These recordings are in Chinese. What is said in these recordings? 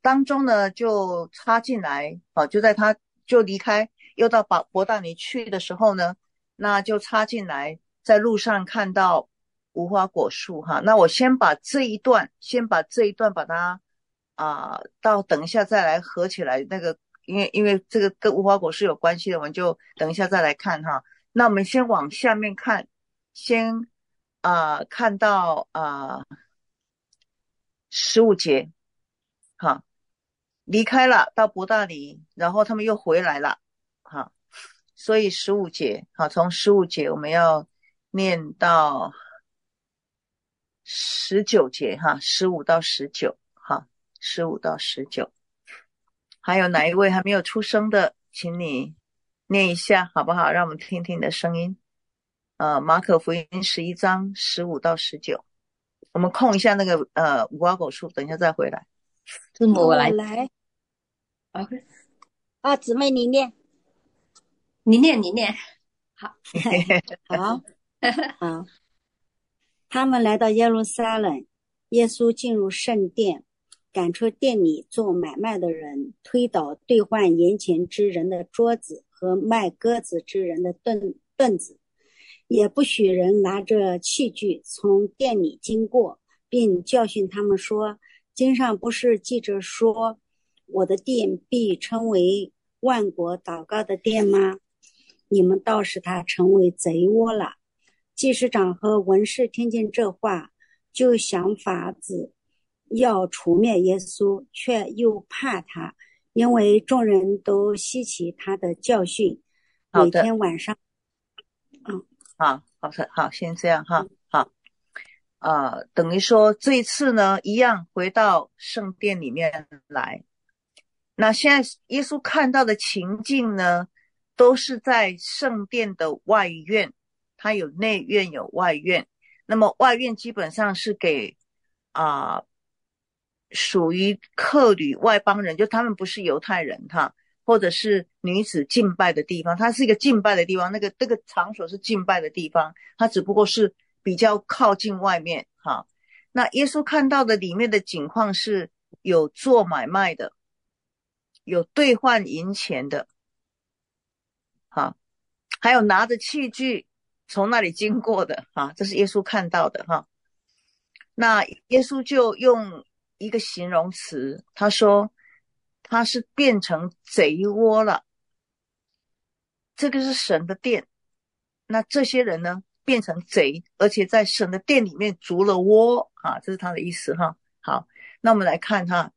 当中呢就插进来，就在他就离开又到伯大尼去的时候呢，那就插进来，在路上看到无花果树哈。那我先把这一段把它到等一下再来合起来那个，因为这个跟无花果树有关系的，我们就等一下再来看哈。那我们先往下面看，先看到15节，哈，离开了到伯大尼，然后他们又回来了，哈，所以15节，好，从15节我们要念到19节哈，15到19，哈，15到19。还有哪一位还没有出声的，请你念一下好不好？让我们听听你的声音。马可福音11章15到19，我们空一下那个无花果树，等一下再回来。 字母我来。 来 ，OK， 姊妹你念。 你念。好， 好好。他们来到耶路撒冷，耶稣进入圣殿，赶出店里做买卖的人，推倒兑换银钱之人的桌子和卖鸽子之人的凳子，也不许人拿着器具从店里经过，并教训他们说：经上不是记着说，我的殿必称为万国祷告的殿吗？你们倒使它成为贼窝了。祭司长和文士听见这话，就想法子要除灭耶稣，却又怕他，因为众人都稀奇他的教训。每天晚上好，先这样哈。好，等于说这一次呢，一样回到圣殿里面来。那现在耶稣看到的情境呢，都是在圣殿的外院，它有内院有外院。那么外院基本上是给属于客旅外邦人，就他们不是犹太人哈，或者是女子敬拜的地方，它是一个敬拜的地方，那个场所是敬拜的地方，它只不过是比较靠近外面哈。那耶稣看到的里面的景况是有做买卖的，有兑换银钱的，哈，还有拿着器具从那里经过的，哈，这是耶稣看到的哈。那耶稣就用一个形容词，他说他是变成贼窝了。这个是神的殿，那这些人呢变成贼，而且在神的殿里面筑了窝啊，这是他的意思哈。好，那我们来看哈，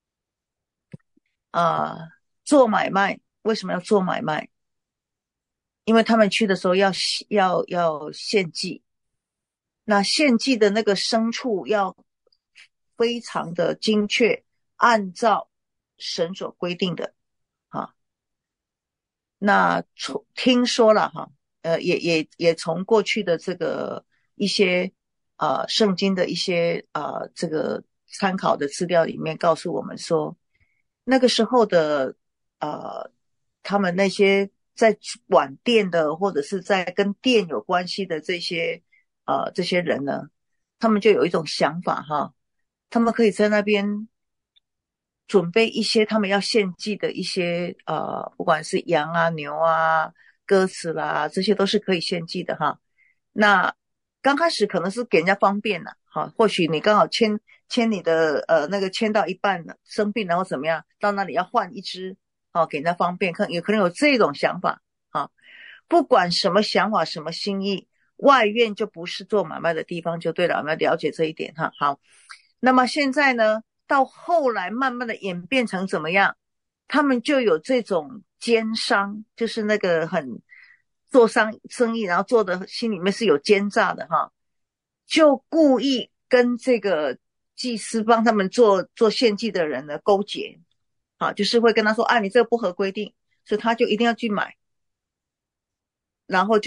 做买卖，为什么要做买卖？因为他们去的时候要献祭，那献祭的那个牲畜要非常的精确，按照神所规定的啊。那听说了哈，也从过去的这个一些圣经的一些这个参考的资料里面告诉我们说，那个时候的他们那些在管店的或者是在跟店有关系的这些人呢，他们就有一种想法哈，他们可以在那边准备一些他们要献祭的一些不管是羊啊、牛啊、鸽子啦，这些都是可以献祭的哈。那刚开始可能是给人家方便了，哈，或许你刚好牵你的那个牵到一半了，生病然后怎么样，到那里要换一只，给人家方便，有可能有这种想法，不管什么想法、什么心意，外院就不是做买卖的地方就对了，我们要了解这一点哈。好，那么现在呢？到后来慢慢的演变成怎么样？他们就有这种奸商，就是那个很做生意，然后做的心里面是有奸诈的哈，就故意跟这个祭司帮他们做献祭的人呢勾结，就是会跟他说你这个不合规定，所以他就一定要去买，然后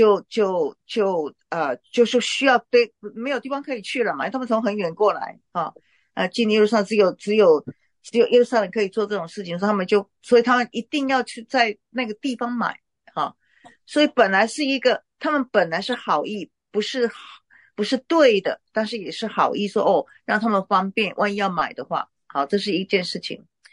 就是需要没有地方可以去了嘛，他们从很远过来进耶路撒冷只有耶路撒冷可以做这种事情，所以他们一定要去在那个地方买所以他们本来是好意，不是对的，但是也是好意说让他们方便，万一要买的话，好，这是一件事情。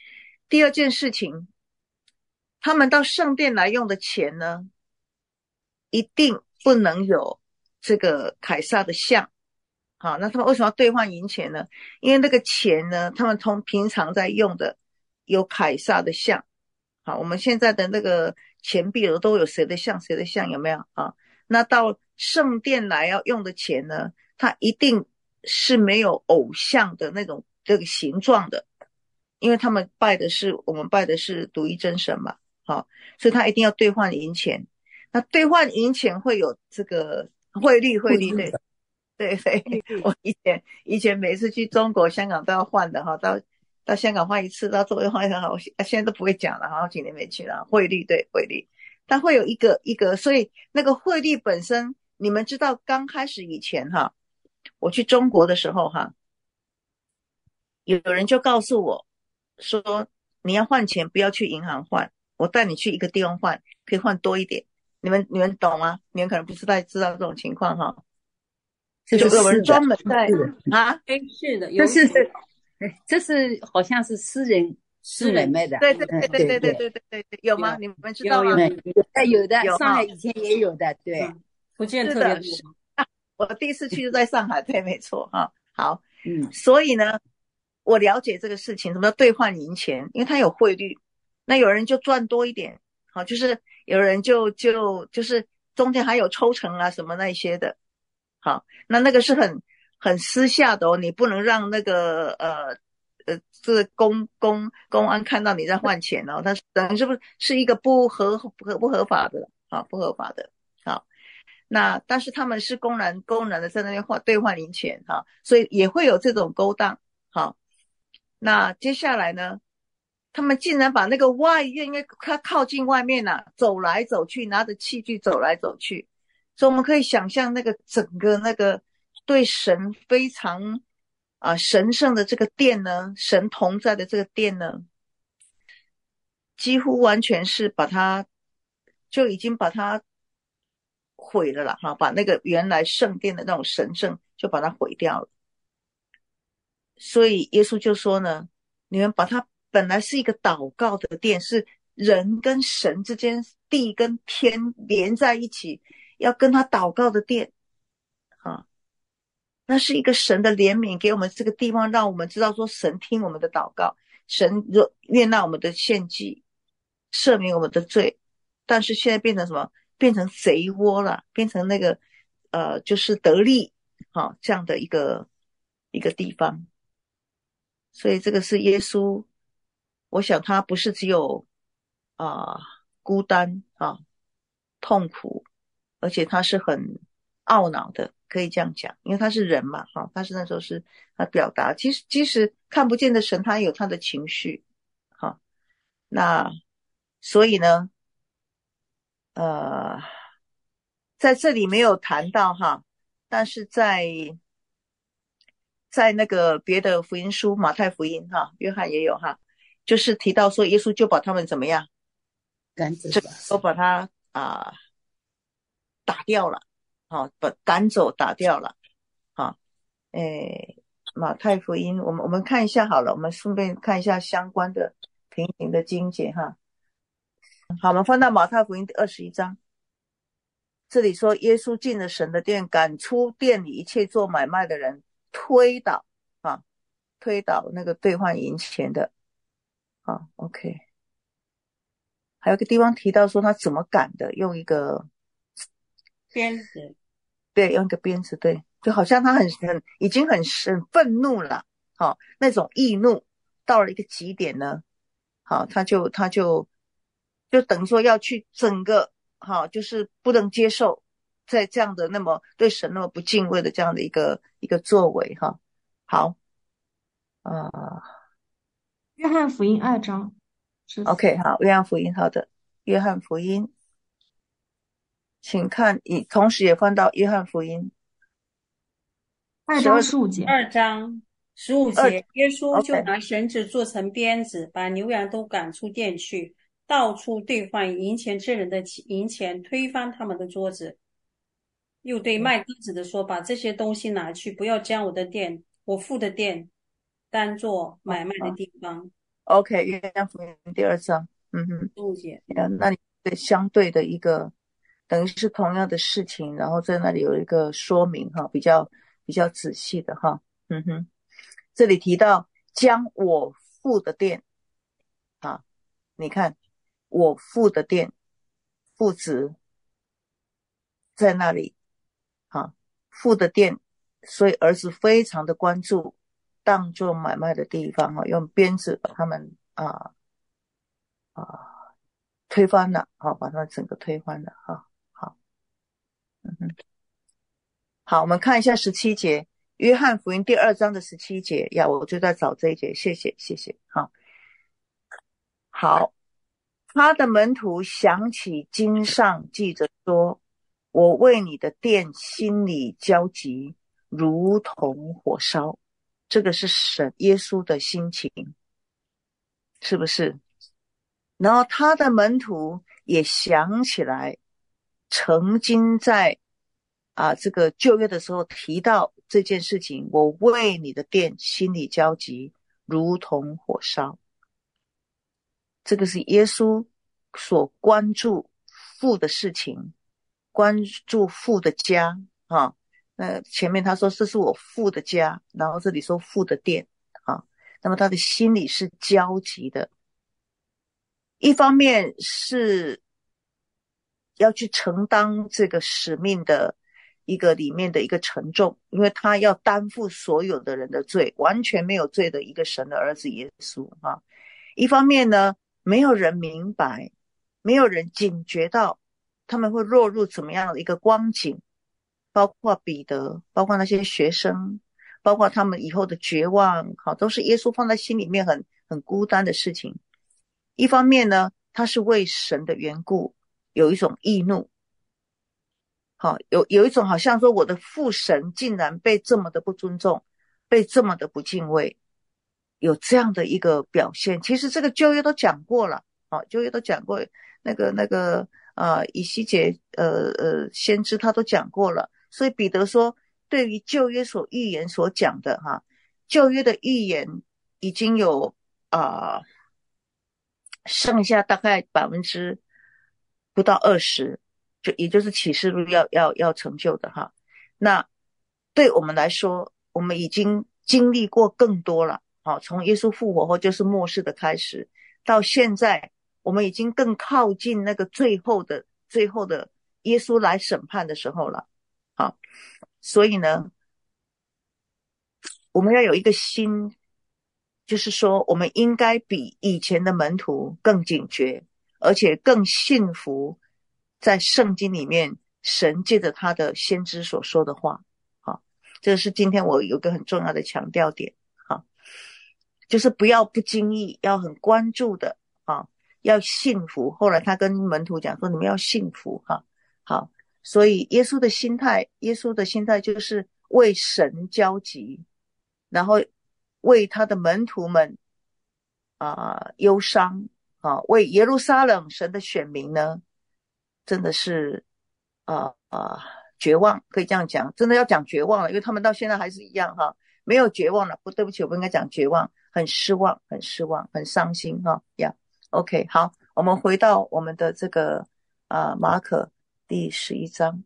第二件事情，他们到圣殿来用的钱呢，一定不能有这个凯撒的像。好，那他们为什么要兑换银钱呢？因为那个钱呢，他们从平常在用的有凯撒的像。好，我们现在的那个钱币都有谁的像，谁的像，有没有啊？那到圣殿来要用的钱呢，它一定是没有偶像的那种这个形状的，因为他们我们拜的是独一真神嘛。好，所以他一定要兑换银钱。那兑换银钱会有这个汇率，对。对对，我以前每次去中国、香港都要换的哈，到香港换一次，到中国换一次，我现在都不会讲了哈，好几年没去了。汇率，对，汇率，它会有一个，所以那个汇率本身，你们知道刚开始以前哈，我去中国的时候哈，有人就告诉我说，你要换钱不要去银行换，我带你去一个地方换，可以换多一点。你们懂吗？你们可能不知道这种情况哈。 这就有人专门在是的啊， 是的， 这是好像是私人私买卖的， 对，有吗？你们知道吗？ 有的， 有上海以前也有的，对， 福建是的， 特别多。 我第一次去就在上海，对，没错哈。好，所以呢，我了解这个事情，什么叫兑换银钱？因为它有汇率，那有人就赚多一点，好，就是有人就是中间还有抽成啊什么那些的。好，那个是很私下的哦，你不能让那个这个公安看到你在换钱哦，它等于是一个不合法的啊，不合法的。好，那但是他们是公然的在那边兑换零钱哈，所以也会有这种勾当。好，那接下来呢，他们竟然把那个外院，因为他靠近外面啊，走来走去，拿着器具走来走去。所以我们可以想象那个整个那个对神非常神圣的这个殿呢，神同在的这个殿呢，几乎完全是就已经把它毁了啦哈，把那个原来圣殿的那种神圣就把它毁掉了。所以耶稣就说呢，你们把它本来是一个祷告的殿，是人跟神之间，地跟天连在一起，要跟他祷告的殿啊，那是一个神的怜悯给我们这个地方，让我们知道说神听我们的祷告，神悦纳我们的献祭，赦免我们的罪。但是现在变成什么？变成贼窝了，变成那个就是得利这样的一个地方。所以这个是耶稣，我想他不是只有孤单痛苦，而且他是很懊恼的，可以这样讲，因为他是人嘛他是那时候是他表达，即使看不见的神，他也有他的情绪那所以呢在这里没有谈到但是在那个别的福音书，马太福音约翰也有就是提到说耶稣就把他们怎么样都把他打掉了把赶走打掉了马太福音我们看一下好了，我们顺便看一下相关的平行的经节好，我们翻到马太福音第21章，这里说耶稣进了神的殿，赶出店里一切做买卖的人，推倒那个兑换银钱的OK。 还有个地方提到说他怎么赶的，用一个鞭子， 对，用一个鞭子，对，就好像他已经很愤怒了那种易怒到了一个极点呢他就等于说要去整个就是不能接受在这样的那么对神那么不敬畏的这样的一个作为好约翰福音2章 OK 好，约翰福音好的，约翰福音请看同时也翻到约翰福音 2章15节。 2章15节，耶稣就拿绳子做成鞭子，把牛羊都赶出店去，到处兑换银钱之人的银钱，推翻他们的桌子。又对卖鸽子的说，把这些东西拿去，不要将我父的店当作买卖的地方。 OK，约翰福音第2章， 15节， 那里对相对的一个，等于是同样的事情，然后在那里有一个说明哈，比较仔细的哈，这里提到将我父的殿啊，你看我父的殿，父子在那里啊，父的殿，所以儿子非常的关注当做买卖的地方啊，用鞭子把他们推翻了啊，把它整个推翻了啊。好，好，我们看一下17节，约翰福音第2章的17节呀，我就在找这一节，谢谢。好，他的门徒想起经上记着说，我为你的殿心里焦急，如同火烧。这个是神耶稣的心情，是不是？然后他的门徒也想起来，曾经在这个旧约的时候提到这件事情，我为你的殿心里焦急，如同火烧。这个是耶稣所关注父的事情，关注父的家啊。那前面他说这是我父的家，然后这里说父的殿啊，那么他的心里是焦急的，一方面是要去承担这个使命的一个里面的一个沉重，因为他要担负所有的人的罪，完全没有罪的一个神的儿子耶稣啊。一方面呢，没有人明白，没有人警觉到他们会落入怎么样的一个光景，包括彼得，包括那些学生，包括他们以后的绝望，好，都是耶稣放在心里面很孤单的事情。一方面呢，他是为神的缘故有一种易怒，好，有一种好像说我的父神竟然被这么的不尊重，被这么的不敬畏，有这样的一个表现。其实这个旧约都讲过了，旧约都讲过，以西结先知他都讲过了。所以彼得说，对于旧约所预言所讲的旧约的预言已经有剩下大概不到20%，也就是启示录要成就的哈。那对我们来说，我们已经经历过更多了。从耶稣复活后就是末世的开始，到现在我们已经更靠近那个最后的耶稣来审判的时候了。好，所以呢，我们要有一个心，就是说我们应该比以前的门徒更警觉，而且更信服在圣经里面神借着他的先知所说的话。好，这是今天我有一个很重要的强调点。好，就是不要不经意，要很关注的要信服。后来他跟门徒讲说，你们要信服好，所以耶稣的心态就是为神焦急，然后为他的门徒们忧伤为耶路撒冷神的选民呢，真的是绝望，可以这样讲，真的要讲绝望了，因为他们到现在还是一样没有绝望了，对不起，我不应该讲绝望，很失望，很伤心OK， 好，我们回到我们的这个马可第11章，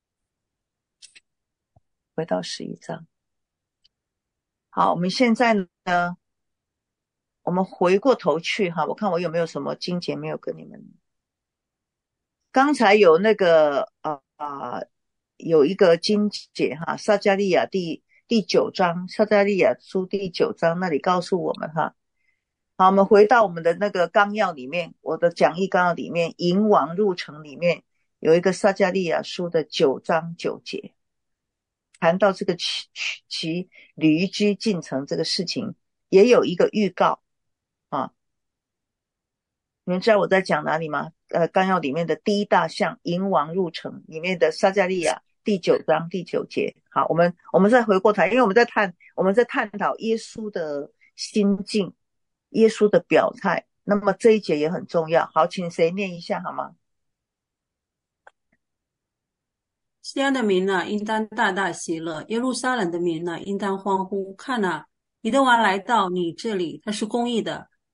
回到11章。好，我们现在呢，我们回过头去我看我有没有什么经节没有跟你们。刚才有那个有一个经节撒迦利亚第9章，撒迦利亚书第9章那里告诉我们好，我们回到我们的那个纲要里面，我的讲义纲要里面，引王入城里面有一个撒迦利亚书的9章9节，谈到这个骑驴驹进城这个事情，也有一个预告你们知道我在讲哪里吗？纲要里面的第一大项迎王入城里面的撒迦利亚第9章第9节。好，我们再回过头，因为我们在探讨耶稣的心境，耶稣的表态，那么这一节也很重要。好，请谁念一下好吗？ 西安的民呢，应当大大喜乐；耶路撒冷的民呢，应当欢呼。看哪，你的王来到你这里，他是公义的，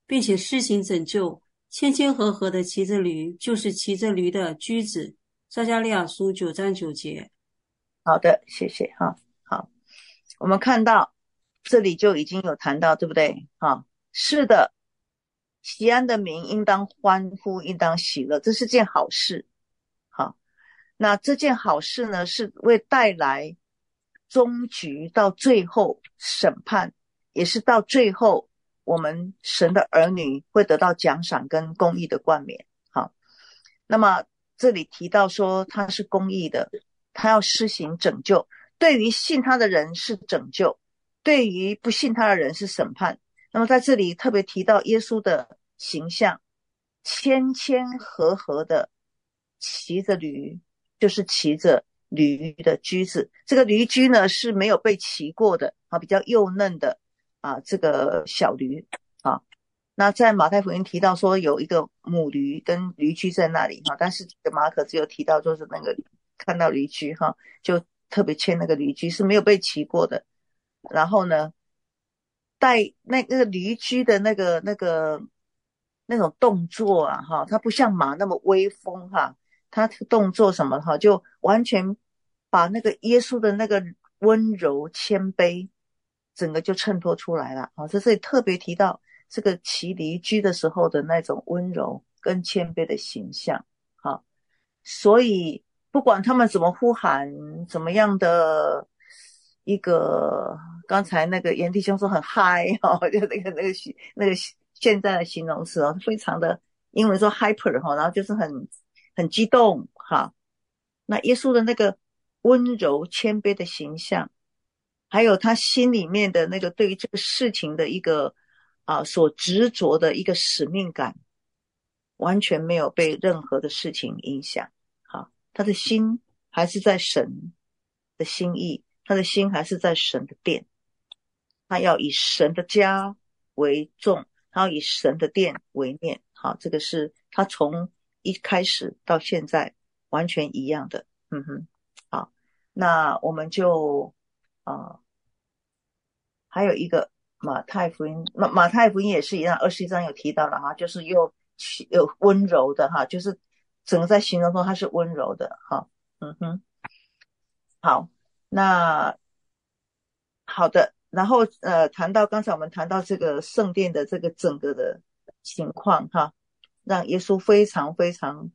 并且施行拯救。谦谦和和的骑着驴，就是骑着驴的驹子。撒迦利亚书9章9节。 好的，谢谢哈。好，我们看到这里就已经有谈到，对不对？是的，锡安的民应当欢呼，应当喜乐，这是件好事。好，那这件好事呢，是为带来终局，到最后审判，也是到最后我们神的儿女会得到奖赏跟公义的冠冕。好，那么这里提到说他是公义的，他要施行拯救，对于信他的人是拯救，对于不信他的人是审判。那么在这里特别提到耶稣的形象，谦谦和和的骑着驴，就是骑着驴的驹子。这个驴驹呢是没有被骑过的比较幼嫩的这个小驴那在马太福音提到说有一个母驴跟驴驹在那里但是马可只有提到就是那个看到驴驹就特别牵那个驴驹是没有被骑过的。然后呢，带那个驴驹的那种动作它不像马那么威风它动作什么就完全把那个耶稣的那个温柔谦卑整个就衬托出来了在这里特别提到这个骑驴驹的时候的那种温柔跟谦卑的形象所以不管他们怎么呼喊，怎么样的一个，刚才那个严弟兄说很嗨就那个现在的形容词非常的英文说 hyper 然后就是很激动那耶稣的那个温柔谦卑的形象，还有他心里面的那个对于这个事情的一个所执着的一个使命感，完全没有被任何的事情影响他的心还是在神的心意，他的心还是在神的殿，他要以神的家为重，他要以神的殿为念这个是他从一开始到现在完全一样的好，那我们就还有一个马太福音，马太福音也是一样，21章有提到了就是又有温柔的就是整个在形容中他是温柔的好，那好的，然后谈到刚才我们谈到这个圣殿的这个整个的情况让耶稣非常非常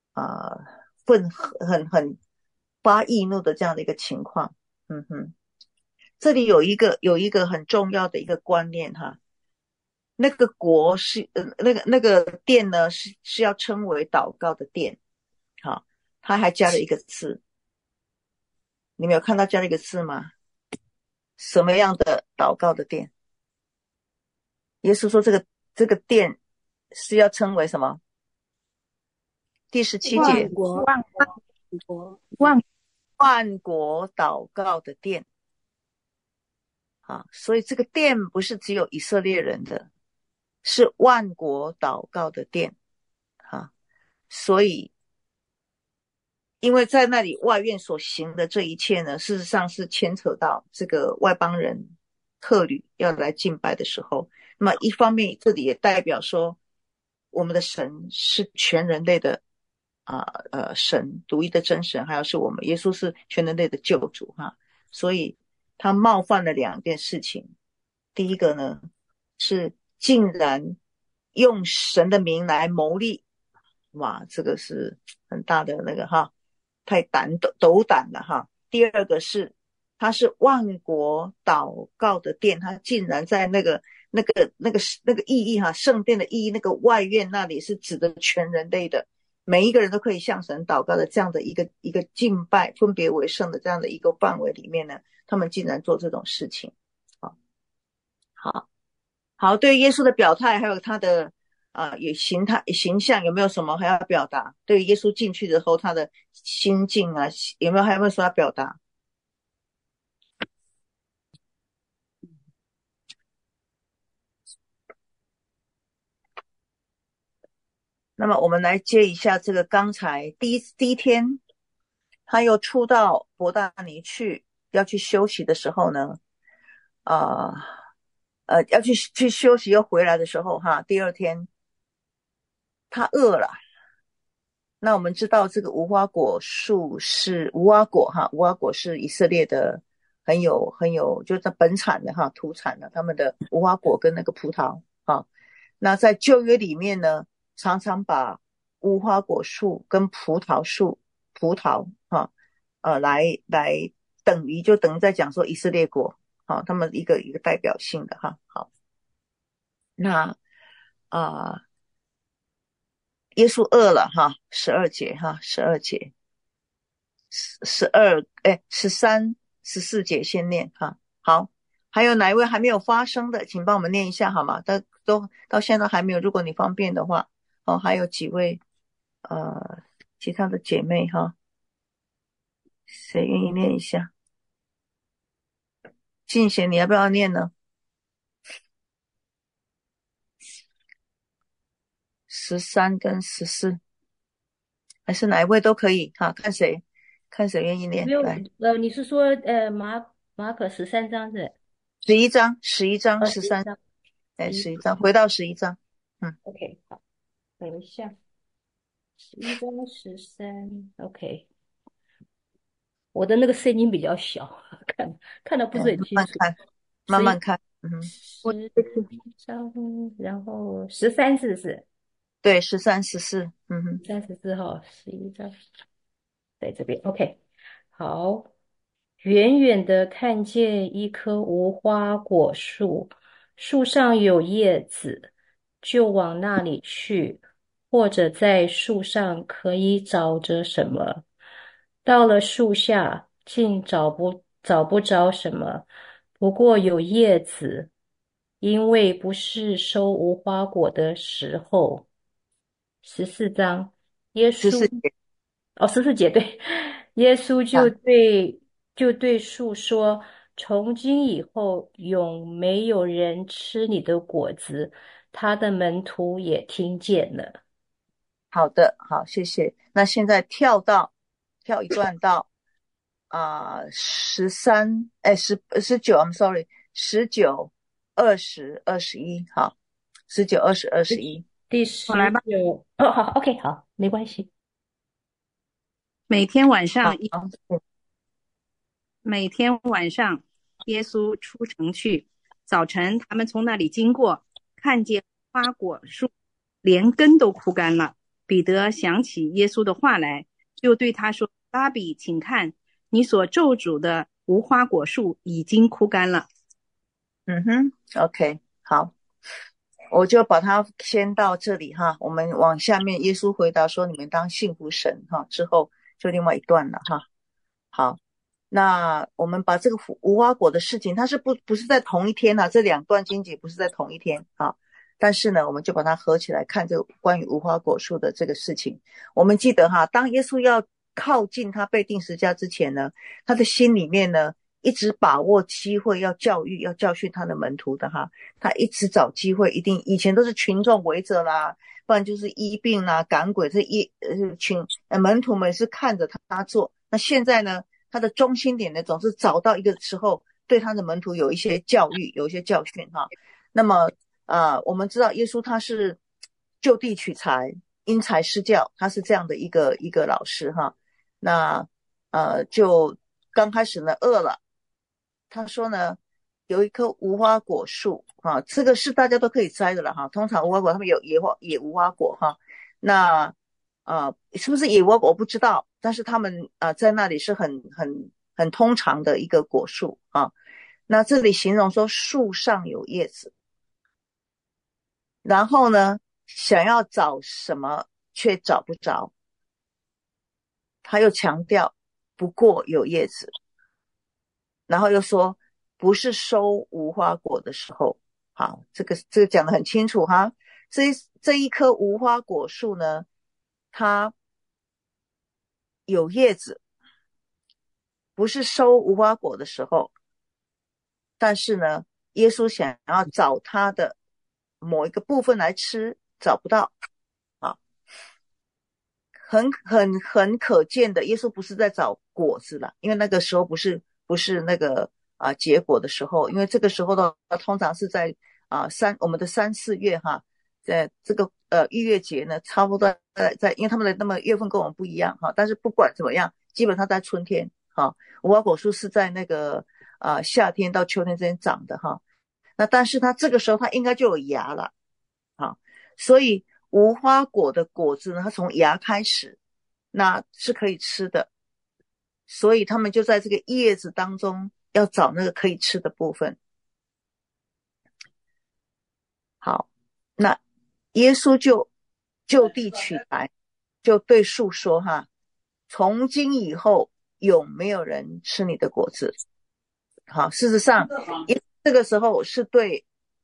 很发易怒的这样的一个情况这里有一个很重要的一个观念那个国是那个殿呢是要称为祷告的殿他还加了一个字，你们有看到加了一个字吗？什么样的祷告的殿？耶稣说这个殿是要称为什么？第17节，万国祷告的殿所以这个殿不是只有以色列人的，是万国祷告的殿所以因为在那里外院所行的这一切呢，事实上是牵扯到这个外邦人客旅要来敬拜的时候，那么一方面这里也代表说我们的神是全人类的神，独一的真神，还有是我们耶稣是全人类的救主所以他冒犯了两件事情。第一个呢是竟然用神的名来谋利，哇，这个是很大的那个太斗胆了第二个是他是万国祷告的殿，他竟然在那个意义圣殿的意义，那个外院那里是指的全人类的，每一个人都可以向神祷告的这样的一个敬拜分别为圣的这样的一个范围里面呢，他们竟然做这种事情好，对耶稣的表态还有他的也形象有没有什么还要表达？对耶稣进去之后他的心境有没有说要表达？那么我们来接一下这个刚才第一天他又出到伯大尼去要去休息的时候呢要去休息又回来的时候哈，第二天他饿了。那我们知道这个无花果树是无花果哈，无花果是以色列的很有就是本产的哈，土产的他们的无花果跟那个葡萄啊。那在旧约里面呢，常常把无花果树跟葡萄树哈来等于就等于在讲说以色列国啊，他们一个代表性的哈。好，那耶稣饿了哈，12节哈，12节13、14节先念哈。好，还有哪一位还没有发声的，请帮我们念一下好吗？都到现在还没有，如果你方便的话。还有几位其他的姐妹哈，谁愿意念一下？静贤，你要不要念呢？13跟14，还是哪一位都可以哈，看谁愿意念。 没有， 来， 你是说马可13章是 11章13， 章 11章，回到11章。 OK， 好，等一下，11章13 OK， 我的那个声音比较小，看得不是很清楚。 慢慢看。 11章，然后13是不是？ 对，13、14。 34号，11章在这边。OK， 好。远远的看见一棵无花果树，树上有叶子，就往那里去，或者在树上可以找着什么。到了树下，竟找不着什么，不过有叶子，因为不是收无花果的时候。14章，耶稣 14节。 14节对，耶稣就对树说：从今以后，永没有人吃你的果子。他的门徒也听见了。 好的，好，谢谢。那现在跳一段到1319 I'm sorry 19 20 21。好，19 20 21。 第我来吧。 19好 OK 好，没关系。 每天晚上， 好， 耶稣出城去。早晨，他们从那里经过，看见花果树连根都枯干了。彼得想起耶稣的话来，就对他说：拉比，请看，你所咒诅的无花果树已经枯干了。 OK， 好，我就把它先到这里哈。我们往下面，耶稣回答说：你们当信服神哈。之后就另外一段了哈。好，那我们把这个无花果的事情，它是不是在同一天啊？这两段经节不是在同一天啊。但是呢，我们就把它合起来看这个关于无花果树的这个事情。我们记得哈，当耶稣要靠近他被钉十字架之前呢，他的心里面呢一直把握机会要教训他的门徒的哈。他一直找机会，以前都是群众围着啦，不然就是医病啦、赶鬼，这门徒们是看着他做。那现在呢，他的中心点呢，总是找到一个时候对他的门徒有一些教育，有一些教训哈。那么我们知道耶稣他是就地取材，因材施教，他是这样的一个老师哈。那就刚开始呢饿了，他说呢有一棵无花果树哈，这个是大家都可以摘的了哈。通常无花果他们有野无花果哈。那是不是野无花果我不知道，但是他们在那里是很通常的一个果树啊。那这里形容说树上有叶子，然后呢想要找什么却找不着，他又强调不过有叶子，然后又说不是收无花果的时候。好，这个讲得很清楚哈。这一棵无花果树呢，它有叶子，不是收无花果的时候。但是呢，耶稣想要找它的某一个部分来吃，找不到啊。很可见的，耶稣不是在找果子了，因为那个时候不是那个结果的时候，因为这个时候的话通常是在我们的3、4月哈，在这个逾越节呢，差不多在因为他们的那么月份跟我们不一样哈，但是不管怎么样，基本上在春天哈，无花果树是在那个夏天到秋天之间长的哈，那但是它这个时候它应该就有芽了啊，所以无花果的果子呢，它从芽开始，那是可以吃的，所以他们就在这个叶子当中要找那个可以吃的部分。好，那耶稣就地取材，就对树说哈，从今以后永没有人吃你的果子。好，事实上这个时候是对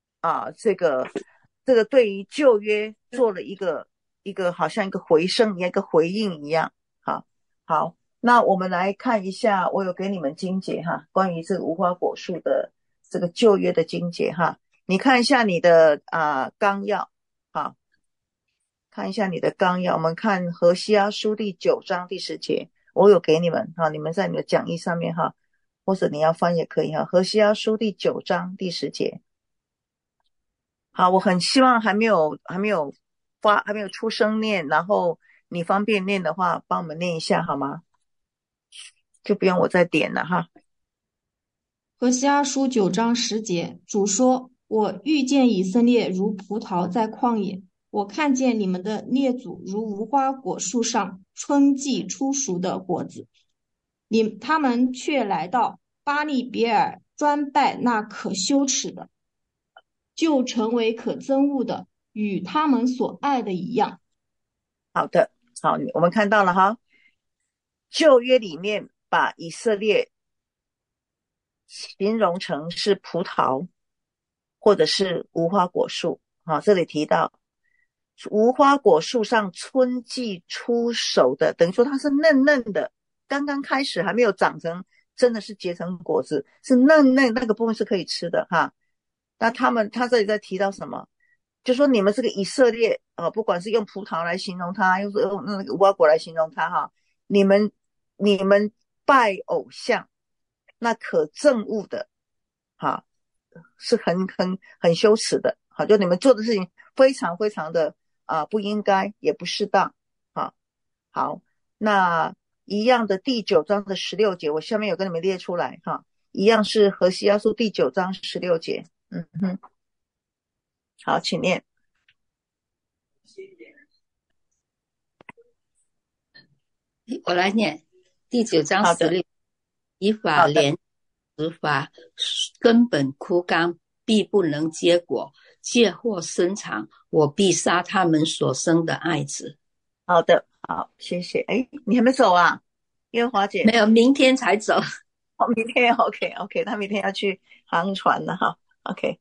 这个对于旧约做了一个好像一个回声一个回应一样。好，那我们来看一下，我有给你们经节哈，关于这个无花果树的这个旧约的经节哈，你看一下你的纲要，好，看一下你的纲要，我们看何西阿书第9章第10节，我有给你们哈，你们在你的讲义上面哈，或者你要翻也可以哈，何西阿书第9章第10节。好，我很希望还没有出声念，然后你方便念的话，帮我们念一下好吗？就不用我再点了哈。 何西阿书9章10节，主说：“我遇见以色列如葡萄在旷野，我看见你们的列祖如无花果树上春季初熟的果子。他们却来到巴利别尔专拜那可羞耻的，就成为可憎恶的，与他们所爱的一样。” 好的，好，我们看到了哈，旧约里面把以色列形容成是葡萄或者是无花果树。好，这里提到无花果树上春季出熟的，等于说它是嫩嫩的，刚刚开始还没有长成真的是结成果子，是嫩嫩那个部分是可以吃的哈。那他这里在提到什么？就说你们这个以色列不管是用葡萄来形容它，又是用那个无花果来形容它哈，你们拜偶像，那可憎恶的哈，是很羞耻的，好，就你们做的事情非常非常的不应该，也不适当啊。好，那一样的第9章的16节，我下面有跟你们列出来哈，一样是何西阿书第9章16节。好，请念。 我来念第9章16，以法莲直发，根本枯干，必不能结果，借祸生长，我必杀他们所生的爱子。 好的，好，谢谢。哎，你还没走啊，月华姐？ 没有，明天才走。 明天 OK， 他明天要去航船了哈。OK，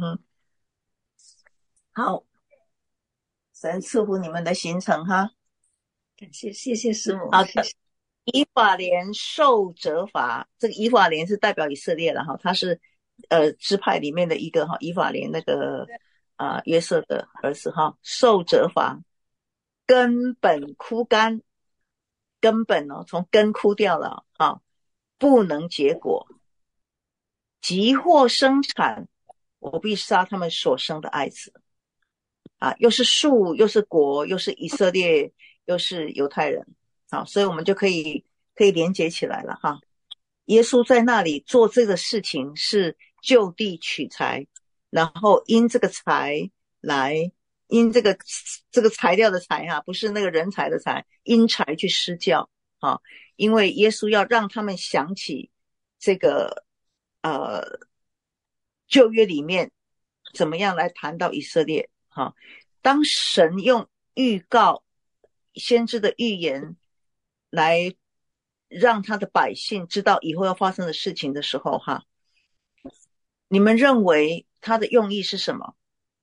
好，神赐福你们的行程哈。 感谢，谢谢师母。 好的，以法莲受责罚，这个以法莲是代表以色列了哈，他是支派里面的一个哈，以法莲那个约瑟的儿子哈，受责罚，根本枯干，根本从根枯掉了啊，不能结果，急获生产，我必杀他们所生的爱子又是树，又是国，又是以色列，又是犹太人所以我们就可以连接起来了哈。耶稣在那里做这个事情是就地取材，然后因这个材来，因这个材料的材不是那个人才的才，因材去施教因为耶稣要让他们想起这个旧约里面怎么样来谈到以色列当神用预告先知的预言来让他的百姓知道以后要发生的事情的时候你们认为他的用意是什么？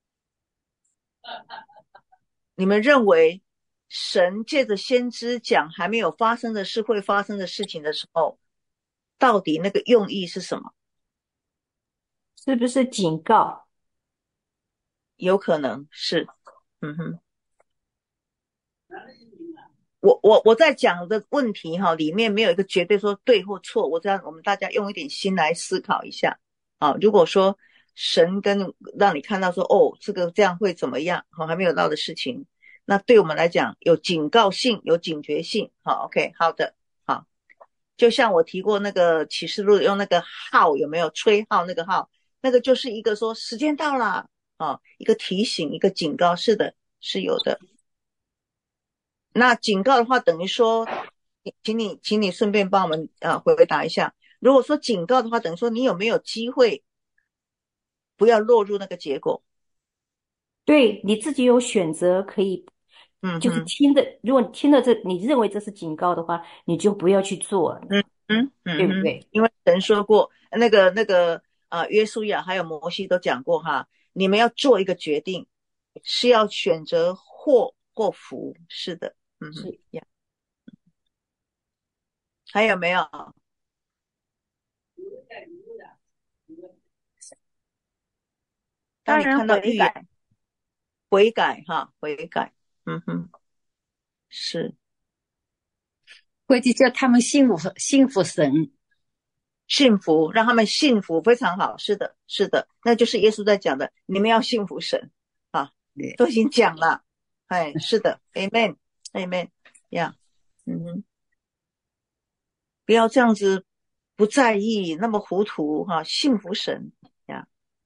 你们认为神借着先知讲还没有发生的事会发生的事情的时候，到底那个用意是什么？ 是不是警告？ 有可能是我在讲的问题哈，里面没有一个绝对说对或错，我们大家用一点心来思考一下啊。如果说神让你看到说哦，这个这样会怎么样，还没有到的事情，那对我们来讲有警告性，有警觉性。好 ，OK， 好的，好。就像我提过那个启示录用那个号，有没有吹号那个号，那个就是一个说时间到了啊，一个提醒，一个警告。是的，是有的。那警告的话，等于说，请你顺便帮我们回答一下。如果说警告的话，等于说你有没有机会不要落入那个结果？ 对，你自己有选择，可以，就是听的。如果你听了你认为这是警告的话，你就不要去做，对不对？ 因为神说过，约书亚还有摩西都讲过哈，你们要做一个决定，是要选择祸或福。是的， 是呀。还有没有？当你看到预言，悔改哈，悔改，是， 会去叫他们信服神， 幸福，让他们幸福，非常好。是的，是的，那就是耶稣在讲的，你们要幸福神啊，都已经讲了，哎，是的 ，Amen，Amen， 呀，不要这样子不在意，那么糊涂哈，幸福神呀，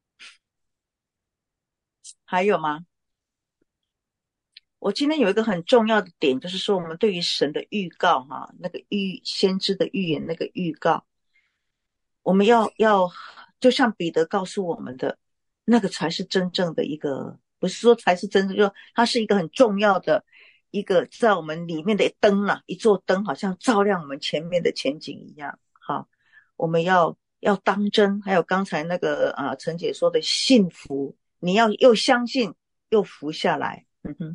还有吗？我今天有一个很重要的点，就是说我们对于神的预告哈，那个先知的预言那个预告，我们要就像彼得告诉我们的，那个才是真正的一个，不是说才是真正，就它是一个很重要的一个在我们里面的灯啊，一座灯，好像照亮我们前面的前景一样。好，我们要当真，还有刚才那个陈姐说的幸福，你要又相信又服下来。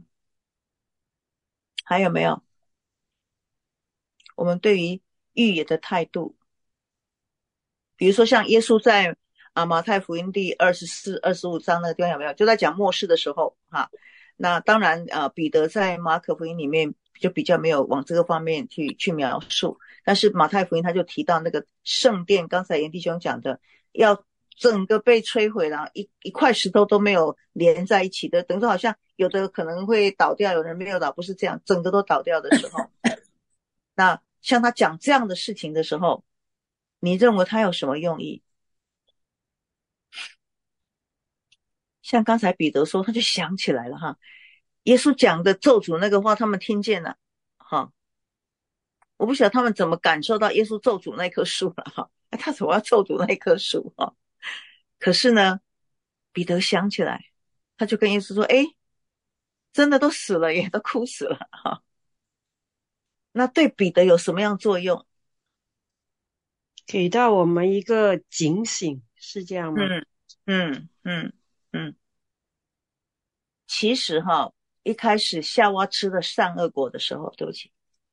还有没有？我们对于预言的态度，比如说像耶稣在马太福音第24、25章那个地方有没有？就在讲末世的时候哈。那当然彼得在马可福音里面就比较没有往这个方面去描述，但是马太福音他就提到那个圣殿，刚才严弟兄讲的，要整个被摧毁了，一块石头都没有连在一起的，等于说好像有的可能会倒掉，有人没有倒，不是这样，整个都倒掉的时候。那像他讲这样的事情的时候，你认为他有什么用意？像刚才彼得说，他就想起来了哈，耶稣讲的咒诅那个话，他们听见了哈。我不晓得他们怎么感受到耶稣咒诅那棵树了哈，他怎么要咒诅那棵树哈？可是呢，彼得想起来，他就跟耶稣说：“哎，真的都死了耶，都哭死了哈。”那对彼得有什么样作用？ 给到我们一个警醒，是这样吗？ 其实哈，一开始夏娃吃了善恶果的时候，对不起，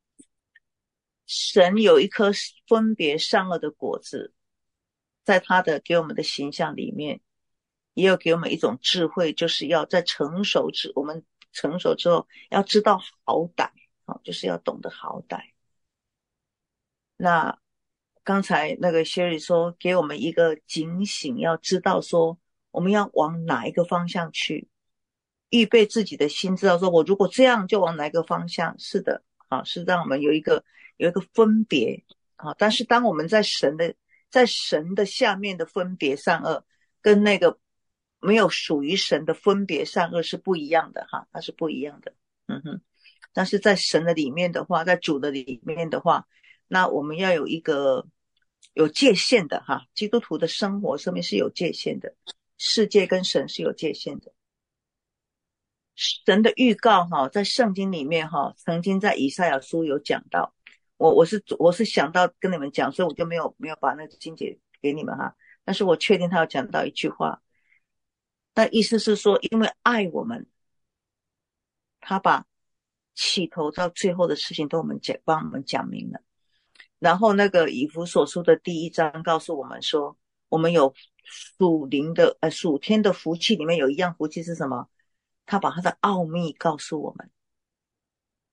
神有一颗分别善恶的果子，在他的给我们的形象里面，也有给我们一种智慧，就是要在我们成熟之后要知道好歹，就是要懂得好歹。那刚才那个 Sherry 说给我们一个警醒，要知道说我们要往哪一个方向去，预备自己的心，知道说我如果这样就往哪个方向。是的，是让我们有一个分别。但是当我们在神的下面的分别善恶，跟那个没有属于神的分别善恶是不一样的哈，它是不一样的。但是在神的里面的话，在主的里面的话，那我们要有一个有界限的哈，基督徒的生活上面是有界限的，世界跟神是有界限的。神的预告哈，在圣经里面哈，曾经在以赛亚书有讲到，我是想到跟你们讲，所以我就没有把那个经节给你们哈，但是我确定他有讲到一句话，那意思是说，因为爱我们，他把起头到最后的事情都帮我们讲明了。然后那个以弗所书的第1章告诉我们说，我们有属天的福气，里面有一样福气是什么？他把他的奥秘告诉我们。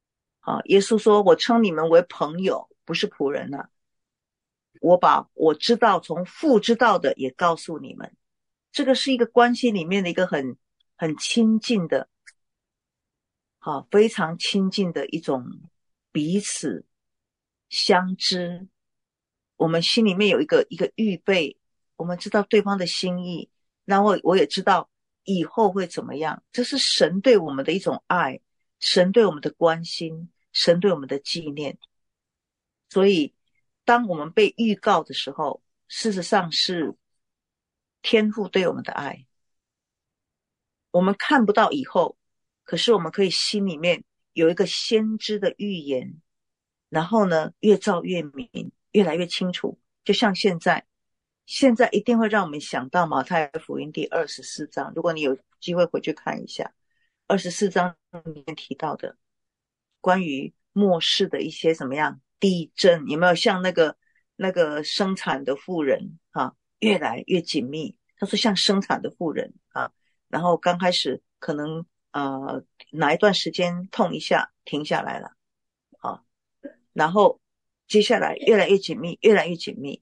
耶稣说我称你们为朋友，不是仆人了，我把我知道从父知道的也告诉你们。这个是一个关系里面的一个很亲近的，非常亲近的一种彼此相知。我们心里面有一个预备，我们知道对方的心意，然后我也知道以后会怎么样。这是神对我们的一种爱，神对我们的关心，神对我们的纪念。所以当我们被预告的时候，事实上是天父对我们的爱。我们看不到以后，可是我们可以心里面有一个先知的预言，然后呢，越照越明，越来越清楚。就像现在一定会让我们想到马太福音第24章，如果你有机会回去看一下24章里面提到的关于末世的一些怎么样地震，有没有像那个生产的妇人越来越紧密。他说像生产的妇人然后刚开始可能哪一段时间痛一下停下来了然后接下来越来越紧密，越来越紧密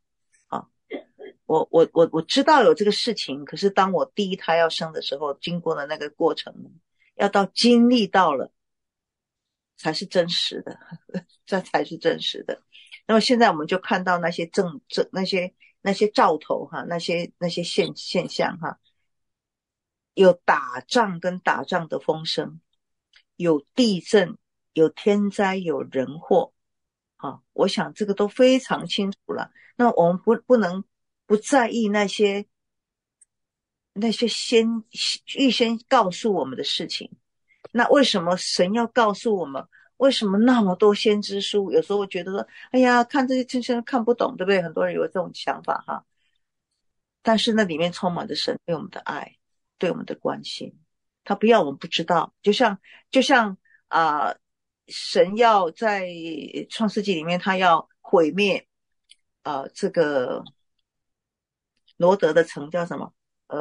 我知道有这个事情，可是当我第一胎要生的时候，经过了那个过程，要到经历到了才是真实的这才是真实的。那么现在我们就看到那些那些兆头那些现象有打仗跟打仗的风声，有地震，有天灾，有人祸我想这个都非常清楚了。那我们不能不在意那些预先告诉我们的事情。那为什么神要告诉我们？为什么那么多先知书？有时候我觉得说，哎呀，看这些真是看不懂，对不对？很多人有这种想法但是那里面充满着神对我们的爱，对我们的关心。他不要我们不知道，就像神要在创世纪里面，他要毁灭这个罗德的城叫什么？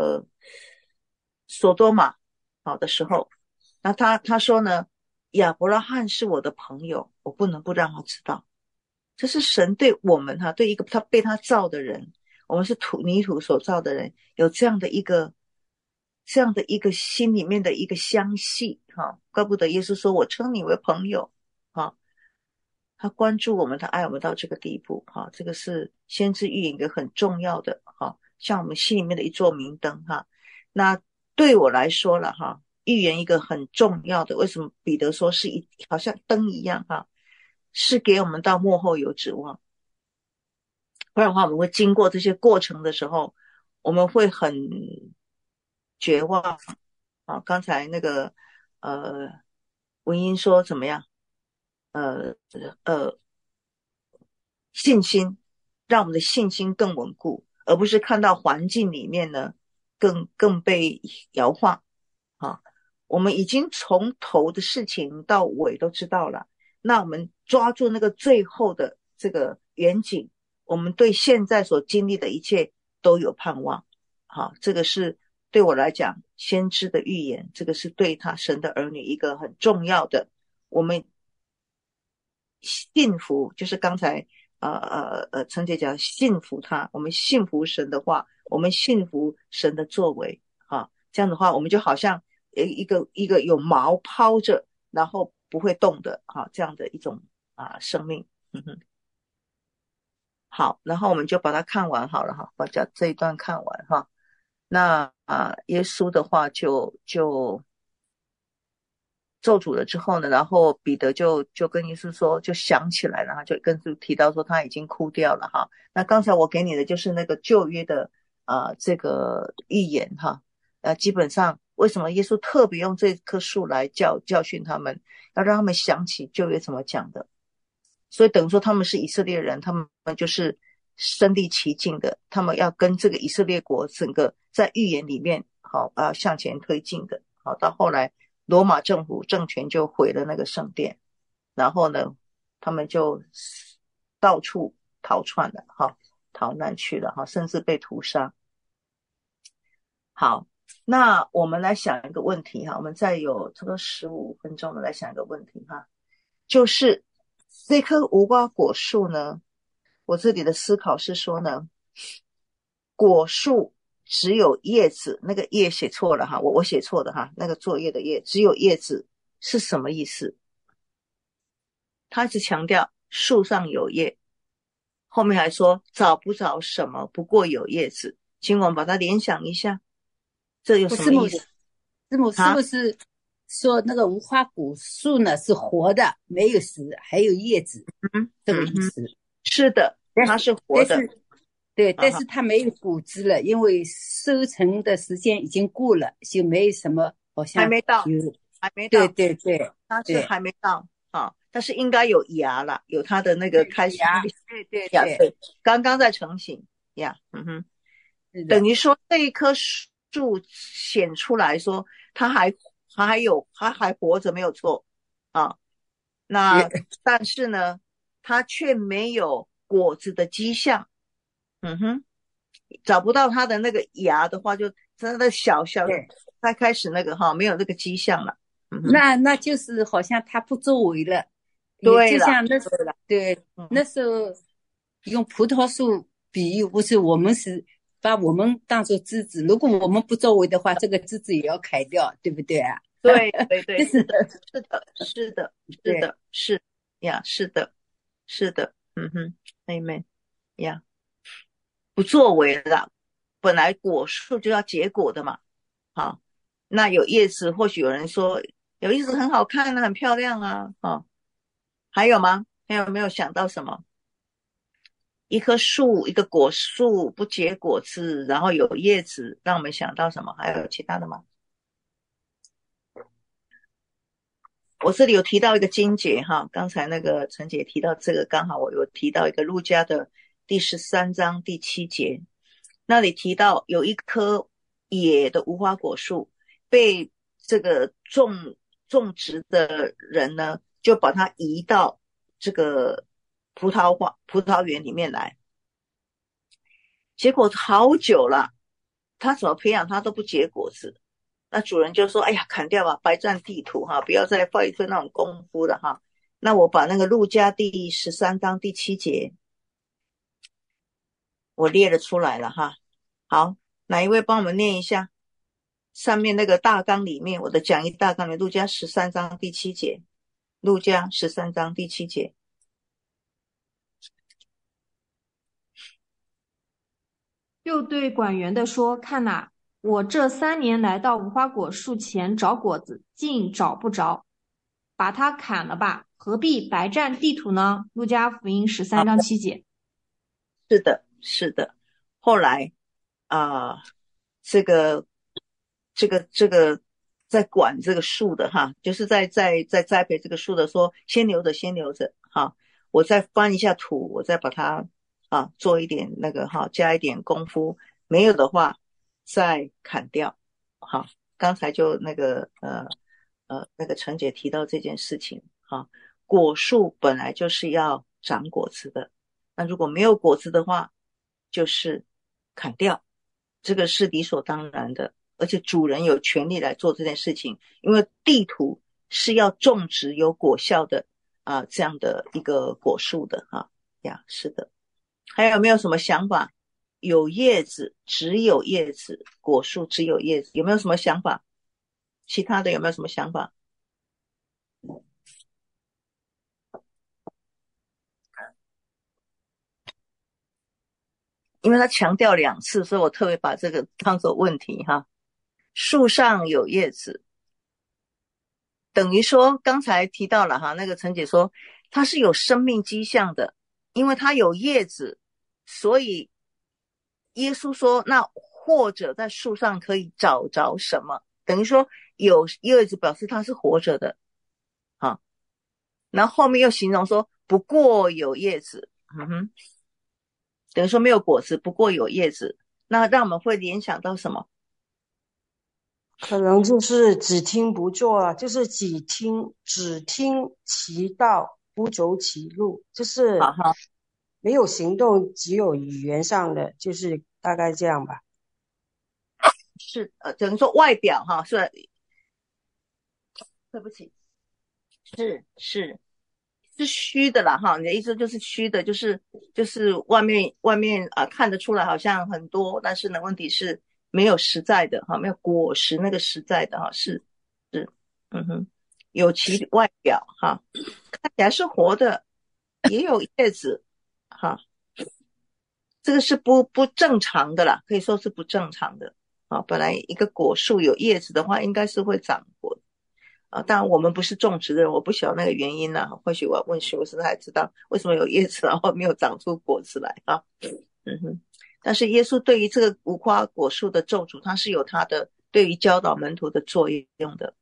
索多玛的时候，那他说呢，亚伯拉罕是我的朋友，我不能不让他知道。这是神对我们对一个他被他造的人，我们是泥土所造的人，有这样的一个心里面的一个相系怪不得耶稣说我称你为朋友他关注我们，他爱我们到这个地步这个是先知预言一个很重要的像我们心里面的一座明灯那对我来说了预言一个很重要的，为什么彼得说是好像灯一样是给我们到末后有指望。不然的话我们会经过这些过程的时候，我们会很绝望刚才那个文英说怎么样信心，让我们的信心更稳固，而不是看到环境里面呢更被摇晃我们已经从头的事情到尾都知道了，那我们抓住那个最后的这个远景，我们对现在所经历的一切都有盼望这个是对我来讲先知的预言，这个是对他神的儿女一个很重要的，我们信服，就是刚才陈姐讲信服他，我们信服神的话，我们信服神的作为这样的话我们就好像一个有毛抛着然后不会动的这样的一种生命好，然后我们就把它看完好了把这一段看完那耶稣的话就咒诅了之后呢，然后彼得就跟耶稣说，就想起来了就跟耶稣提到说他已经哭掉了那刚才我给你的就是那个旧约的这个预言基本上为什么耶稣特别用这棵树来教训他们，要让他们想起旧约怎么讲的。所以等于说他们是以色列人，他们就是身临其境的，他们要跟这个以色列国整个在预言里面向前推进的到后来罗马政权就毁了那个圣殿，然后呢他们就到处逃窜了逃难去了甚至被屠杀。好，那我们来想一个问题我们再有差不多15分钟的来想一个问题就是这棵无花果树呢，我这里的思考是说呢，果树只有叶子，那个叶写错了哈，我写错的哈，那个作业的叶只有叶子是什么意思？他一直强调树上有叶，后面还说找不着什么，不过有叶子。请我们把它联想一下，这有什么意思？ 师母是不是说那个无花果树呢是活的，没有死，还有叶子？这个意思。 是的，它是活的。 对，但是它没有果子了，因为收成的时间已经过了，就没有什么，好像还没到。 对对对， 它是还没到啊，但是应该有芽了，有它的那个开始芽，对， 刚刚在成型呀，等于说这一棵树显出来说它还活着没有错啊，那但是呢，它却没有果子的迹象，找不到它的那个芽的话，就真的小才开始那个没有那个迹象了。 那就是好像它不作为了。 对了， 就像那时候用葡萄树比喻，不是我们是把我们当作枝子，如果我们不作为的话，这个枝子也要砍掉，对不对啊？ 对，是的，Amen 呀，不作为了，本来果树就要结果的嘛，好，那有叶子，或许有人说有叶子很好看啊，很漂亮啊，还有吗？还有没有想到什么？一棵树，一个果树不结果子，然后有叶子，让我们想到什么？还有其他的吗？我这里有提到一个经节哈，刚才那个陈姐提到这个，刚好我有提到一个路加的第13章第7节，那里提到有一棵野的无花果树被这个种植的人呢，就把它移到这个葡萄园里面来，结果好久了，他怎么培养它都不结果子。那主人就说：“哎呀，砍掉吧，白占地土哈，不要再费那种功夫了哈。”那我把那个路加第13章第7节我列了出来了哈。好，哪一位帮我们念一下？上面那个大纲里面，我的讲义大纲里面，路加13章第7节，路加13章第7节。 又对管园的说：“看哪，我这3年来到无花果树前找果子，竟找不着，把它砍了吧，何必白占地土呢？”路加福音13章7节。 是的。后来这个在管这个树的哈，就是在栽培这个树的说，先留着哈，我再翻一下土，我再把它做一点那个加一点功夫，没有的话再砍掉。好，刚才就那个那个陈姐提到这件事情果树本来就是要长果子的，那如果没有果子的话，就是砍掉，这个是理所当然的，而且主人有权利来做这件事情，因为地土是要种植有果效的这样的一个果树的是的。还有没有什么想法？有叶子，只有叶子，果树只有叶子，有没有什么想法？其他的有没有什么想法？因为他强调2次，所以我特别把这个当作问题哈。树上有叶子，等于说刚才提到了哈，那个陈姐说它是有生命迹象的，因为它有叶子，所以耶稣说那或者在树上可以找着什么，等于说有叶子表示它是活着的然后后面又形容说不过有叶子，等于说没有果子，不过有叶子，那让我们会联想到什么？ 可能就是只听不做，就是只听其道，不走其路，就是没有行动，只有语言上的，就是大概这样吧。 是等于说外表是对不起，是是虚的啦哈，你的意思就是虚的，就是外面看得出来好像很多，但是呢问题是没有实在的哈，没有果实那个实在的哈，是有其外表哈，看起来是活的，也有叶子哈，这个是不正常的啦，可以说是不正常的啊。本来一个果树有叶子的话，应该是会长果啊。当然我们不是种植的人，我不晓得那个原因啦。或许我要问学士才知道为什么有叶子然后没有长出果子来啊。但是耶稣对于这个无花果树的咒诅，他是有他的对于教导门徒的作用的。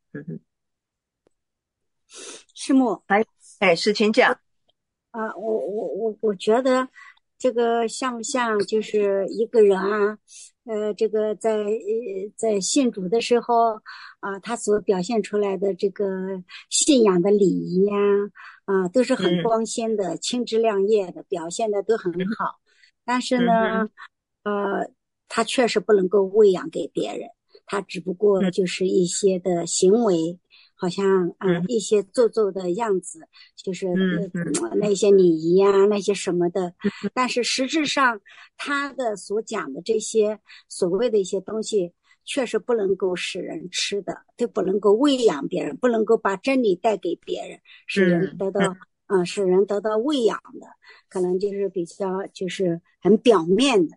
师母， 是请讲。 我觉得这个像不像就是一个人啊，这个在信主的时候啊，他所表现出来的这个信仰的礼仪呀，都是很光鲜的、清枝亮叶的，表现的都很好。但是呢，他确实不能够喂养给别人，他只不过就是一些的行为。好像一些做的样子，就是那些礼仪啊，那些什么的，但是实质上他的所讲的这些所谓的一些东西，确实不能够使人吃的，都不能够喂养别人，不能够把真理带给别人，使人得到喂养的，可能就是比较就是很表面的。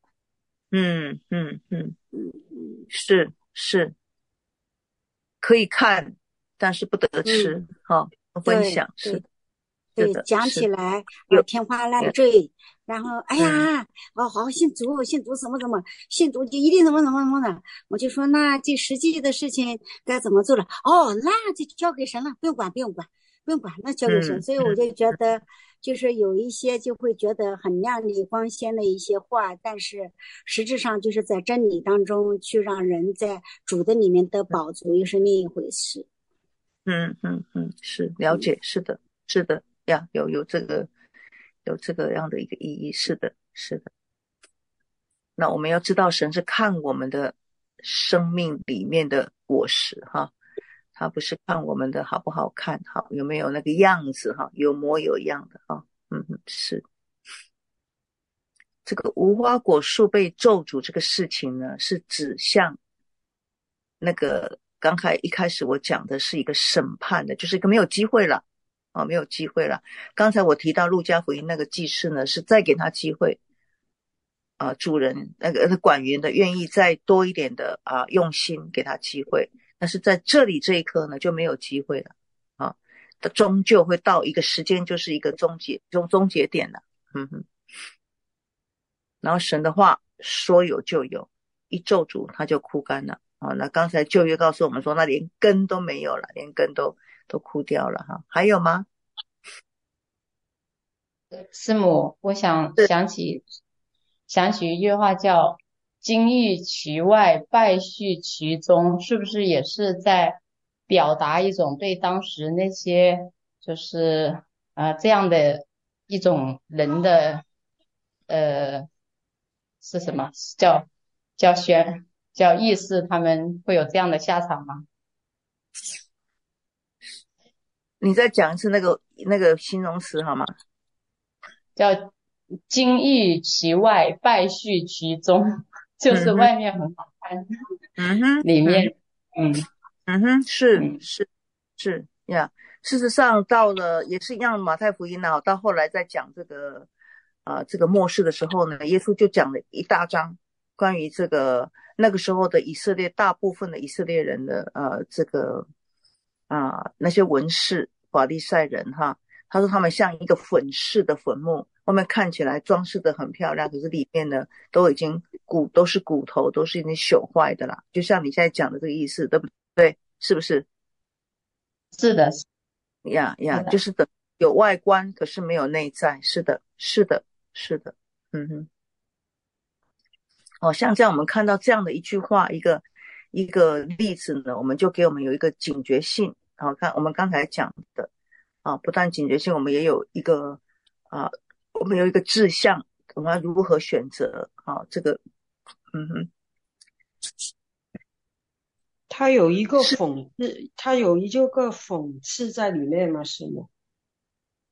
是可以看。但是不得吃分享是对，讲起来天花乱坠，然后哎呀，好信主什么信主就一定怎么的，我就说那这实际的事情该怎么做了？那就交给神了，不用管，那交给神。所以我就觉得，就是有一些就会觉得很亮丽光鲜的一些话，但是实质上就是在真理当中去让人在主的里面得饱足，又是另一回事。 是了解，是的呀，有这个样的一个意义，是的。那我们要知道，神是看我们的生命里面的果实哈，他不是看我们的好不好看，好有没有那个样子哈，有模有样的哈。是这个无花果树被咒诅这个事情呢，是指向那个。刚才一开始我讲的是一个审判的，就是一个没有机会了没有机会了。刚才我提到路加福音那个祭司呢，是再给他机会主人那个管员的愿意再多一点的用心给他机会，但是在这里这一刻呢就没有机会了终究会到一个时间，就是一个终结点了。然后神的话说有就有，一咒诅它就枯干了那刚才旧约告诉我们说，那连根都没有了，连根都枯掉了哈。还有吗？ 师母，我想起一句话叫金玉其外，败絮其中，是不是也是在表达一种对当时那些就是这样的一种人的是什么叫意识，他们会有这样的下场吗？ 你再讲一次那个形容词好吗？ 叫金玉其外，败絮其中，就是外面很好看，里面是呀。事实上到了也是一样，马太福音到后来在讲这个这个末世的时候呢，耶稣就讲了一大章关于这个那个时候的以色列，大部分的以色列人的这个那些文士法利赛人哈，他说他们像一个粉饰的坟墓，外面看起来装饰的很漂亮，可是里面呢都是骨头，都是已经朽坏的啦，就像你现在讲的这个意思，对不对？是不是？ 是的呀，就是有外观可是没有内在，是的像这样我们看到这样的一句话，一个例子呢，我们就给我们有一个警觉性。看我们刚才讲的不但警觉性，我们也有一个我们有一个志向，我们要如何选择这个它有一个讽刺，它有一个讽刺在里面吗？是吗？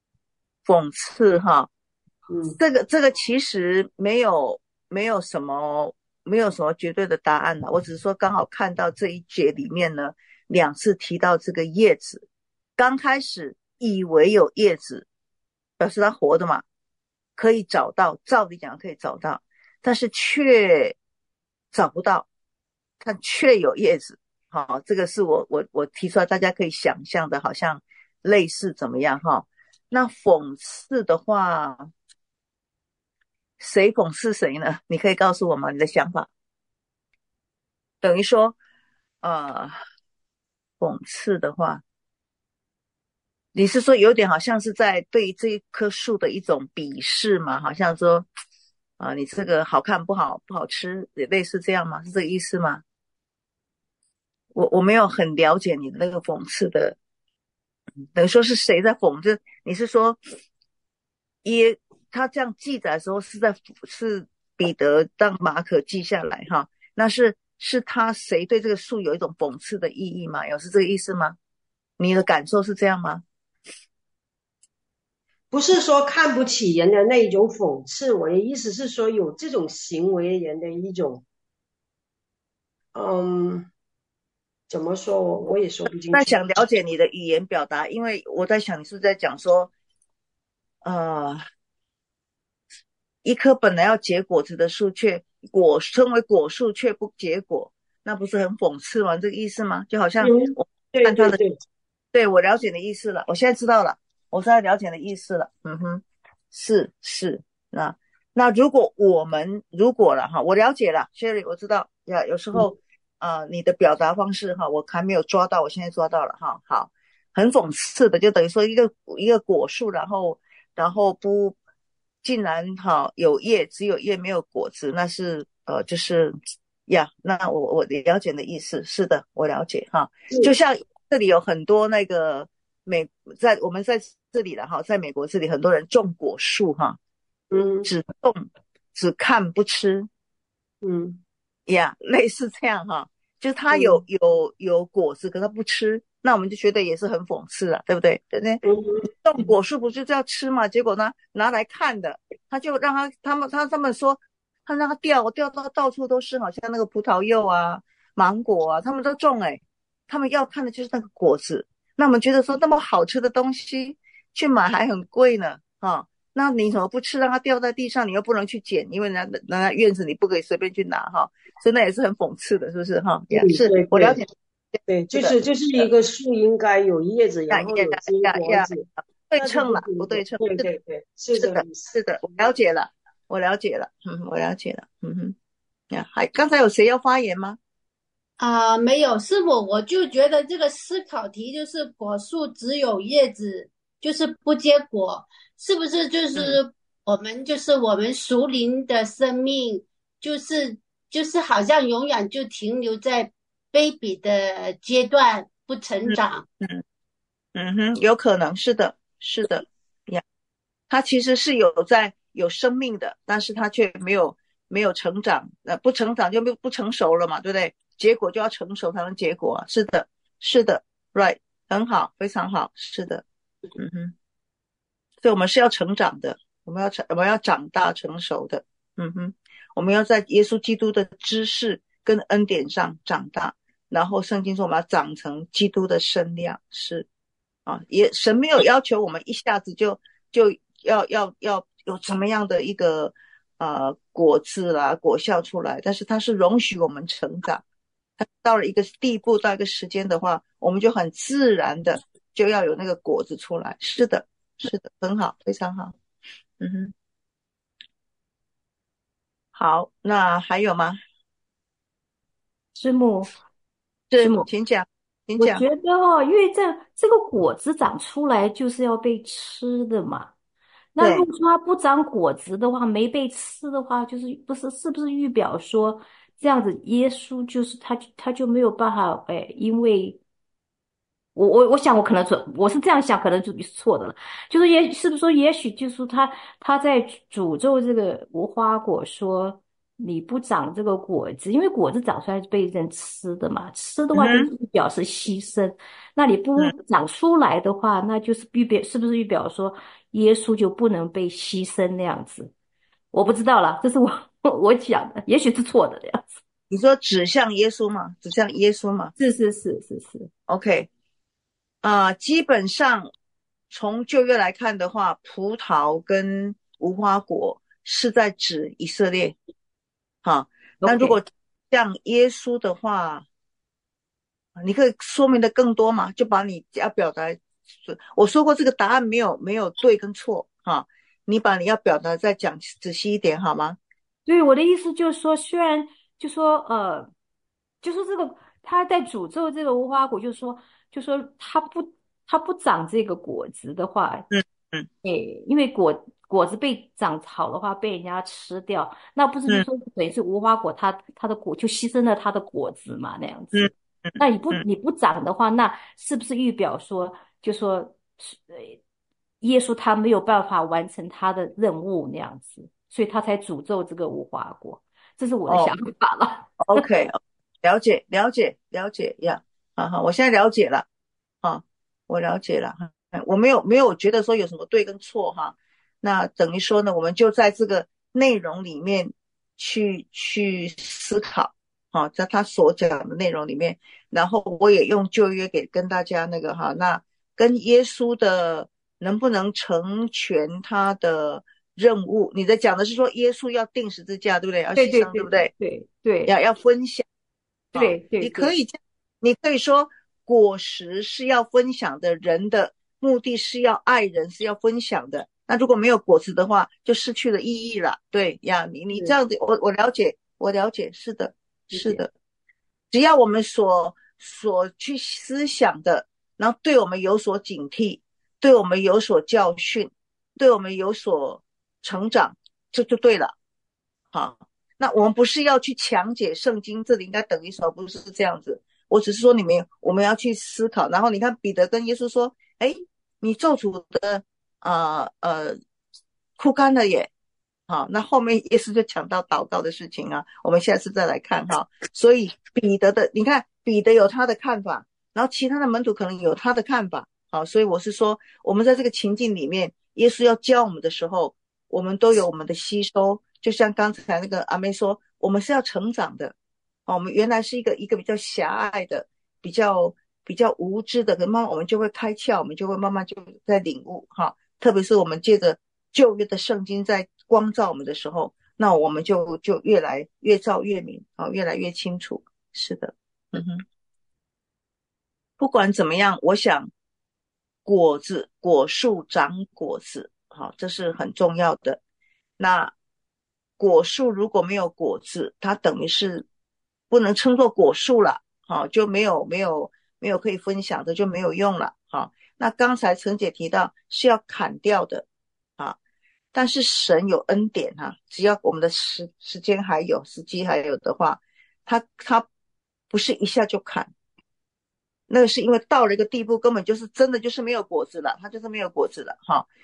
讽刺哈。 嗯， 这个其实没有什么绝对的答案了。我只是说刚好看到这一节里面呢，2次提到这个叶子。刚开始以为有叶子，表示它活的嘛，可以找到，照理讲可以找到，但是却找不到，但却有叶子。好，这个是我提出来，大家可以想象的，好像类似怎么样哈？那讽刺的话，谁讽刺谁呢？你可以告诉我吗？你的想法？等于说，呃，讽刺的话，你是说有点好像是在对这一棵树的一种鄙视嘛？好像说，你这个好看不好吃，也类似这样吗？是这个意思吗？我没有很了解你的那个讽刺的，等于说是谁在讽刺？你是说他这样记载的时候是彼得让马可记下来哈？那是他谁对这个树有一种讽刺的意义吗？是这个意思吗？你的感受是这样吗？ 不是说看不起人的那一种讽刺，我的意思是说有这种行为人的一种，怎么说我也说不清楚。 在想了解你的语言表达，因为我在想你是不是在讲说，一棵本来要结果子的树，称为果树却不结果，那不是很讽刺吗？这个意思吗？就好像我看他的，对，我了解你的意思了，我现在知道了，我现在了解你的意思了。是，那如果了哈，我了解了 ，Sherry， 我知道呀，有时候你的表达方式哈，我还没有抓到，我现在抓到了哈，好，很讽刺的，就等于说一个果树，然后不竟然有叶，只有叶没有果子，那是就是呀，那我了解你的意思，是的，我了解哈，就像这里有很多那个我们在这里了哈，在美国这里很多人种果树哈，只种只看不吃，类似这样哈，就是他有果子，可是他不吃，那我们就觉得也是很讽刺啊，对不对？对不对？种果树不就是要吃嘛？结果呢，拿来看的，他就让他们说，他让他掉到处都是，好像那个葡萄柚啊、芒果啊，他们都种他们要看的就是那个果子。那我们觉得说那么好吃的东西去买还很贵呢，那你怎么不吃？让它掉在地上，你又不能去捡，因为人家院子你不可以随便去拿哈，所以那也是很讽刺的，是不是哈？是我了解。 对，就是一个树应该有叶子，然后有结果子， 对称了，不对称。 对，是的， 是的，我了解了，我了解了，刚才有谁要发言吗？ 没有，师傅，我就觉得这个思考题就是果树只有叶子，就是不结果，是不是就是我们属灵的生命，就是好像永远就停留在baby的阶段，不成长。 有可能是的呀，它其实是有生命的，但是它却没有成长，不成长就不成熟了嘛，对不对？结果就要成熟才能结果啊，是的 ，right， 很好，非常好，是的，所以我们是要成长的，我们要长大成熟的，我们要在耶稣基督的知识跟恩典上长大，然后圣经说我们要长成基督的身量，是神没有要求我们一下子就要有怎么样的一个果子啦果效出来，但是他是容许我们成长，到了一个地步，到一个时间的话，我们就很自然的就要有那个果子出来。是的，很好，非常好。好，那还有吗？ 师母， 请讲。 我觉得因为这个果子长出来就是要被吃的嘛。那如果说它不长果子的话，没被吃的话，就是是不是预表说这样子，耶稣就是他就没有办法因为我想我可能我是这样想，可能就是错的了。就是是不是说也许就是说他在诅咒这个无花果说， 你不长这个果子，因为果子长出来是被人吃的嘛，吃的话就是表示牺牲。那你不长出来的话，那就是是不是预表说耶稣就不能被牺牲那样子？我不知道了，这是我讲的，也许是错的这样子。 你说指向耶稣吗？指向耶稣吗？ 是。 OK，基本上从旧约来看的话，葡萄跟无花果是在指以色列。好，那如果像耶稣的话，你可以说明的更多吗？就把你要表达，我说过这个答案没有对跟错哈，你把你要表达再讲仔细一点好吗？ 对，我的意思就是说，虽然就说这个他在诅咒这个无花果，就说他不长这个果子的话，因为果子被长好的话被人家吃掉，那不是就说等于是无花果它的果就牺牲了它的果子嘛那样子。那你不长的话，那是不是预表说就说耶稣他没有办法完成他的任务那样子，所以他才诅咒这个无花果。这是我的想法了。 OK， 了解呀，好，我现在了解了，我了解了，我没有觉得说有什么对跟错哈。那等于说呢，我们就在这个内容里面去思考，在他所讲的内容里面，然后我也用旧约跟大家那个那跟耶稣的能不能成全他的任务？你在讲的是说耶稣要钉十字架，对不对？要牺牲，对不对？ 对， 要分享。 对， 你可以说果实是要分享的，人的目的是要爱人，是要分享的。那如果没有果子的话，就失去了意义了。对呀，你这样子，我了解，是的。只要我们所去思想的，然后对我们有所警惕，对我们有所教训，对我们有所成长，这就对了。好，那我们不是要去强解圣经，这里应该等于说不是这样子。我只是说我们要去思考。然后你看彼得跟耶稣说：“哎，你咒诅的枯干了耶。”好，那后面耶稣就讲到祷告的事情啊，我们下次再来看哈。所以你看彼得有他的看法，然后其他的门徒可能有他的看法。好，所以我是说，我们在这个情境里面，耶稣要教我们的时候，我们都有我们的吸收。就像刚才那个阿妹说，我们是要成长的。我们原来是一个比较狭隘的、比较无知的，慢慢我们就会开窍，我们就会慢慢就在领悟哈。特别是我们借着旧约的圣经在光照我们的时候，那我们就越来越照越明，越来越清楚。是的，不管怎么样，我想果树长果子，这是很重要的。那果树如果没有果子，它等于是不能称作果树了，就没有可以分享的，就没有用了。那刚才陈姐提到是要砍掉的，但是神有恩典只要我们的时间还有，时机还有的话，他不是一下就砍，那个是因为到了一个地步，根本就是真的就是没有果子了，它就是没有果子了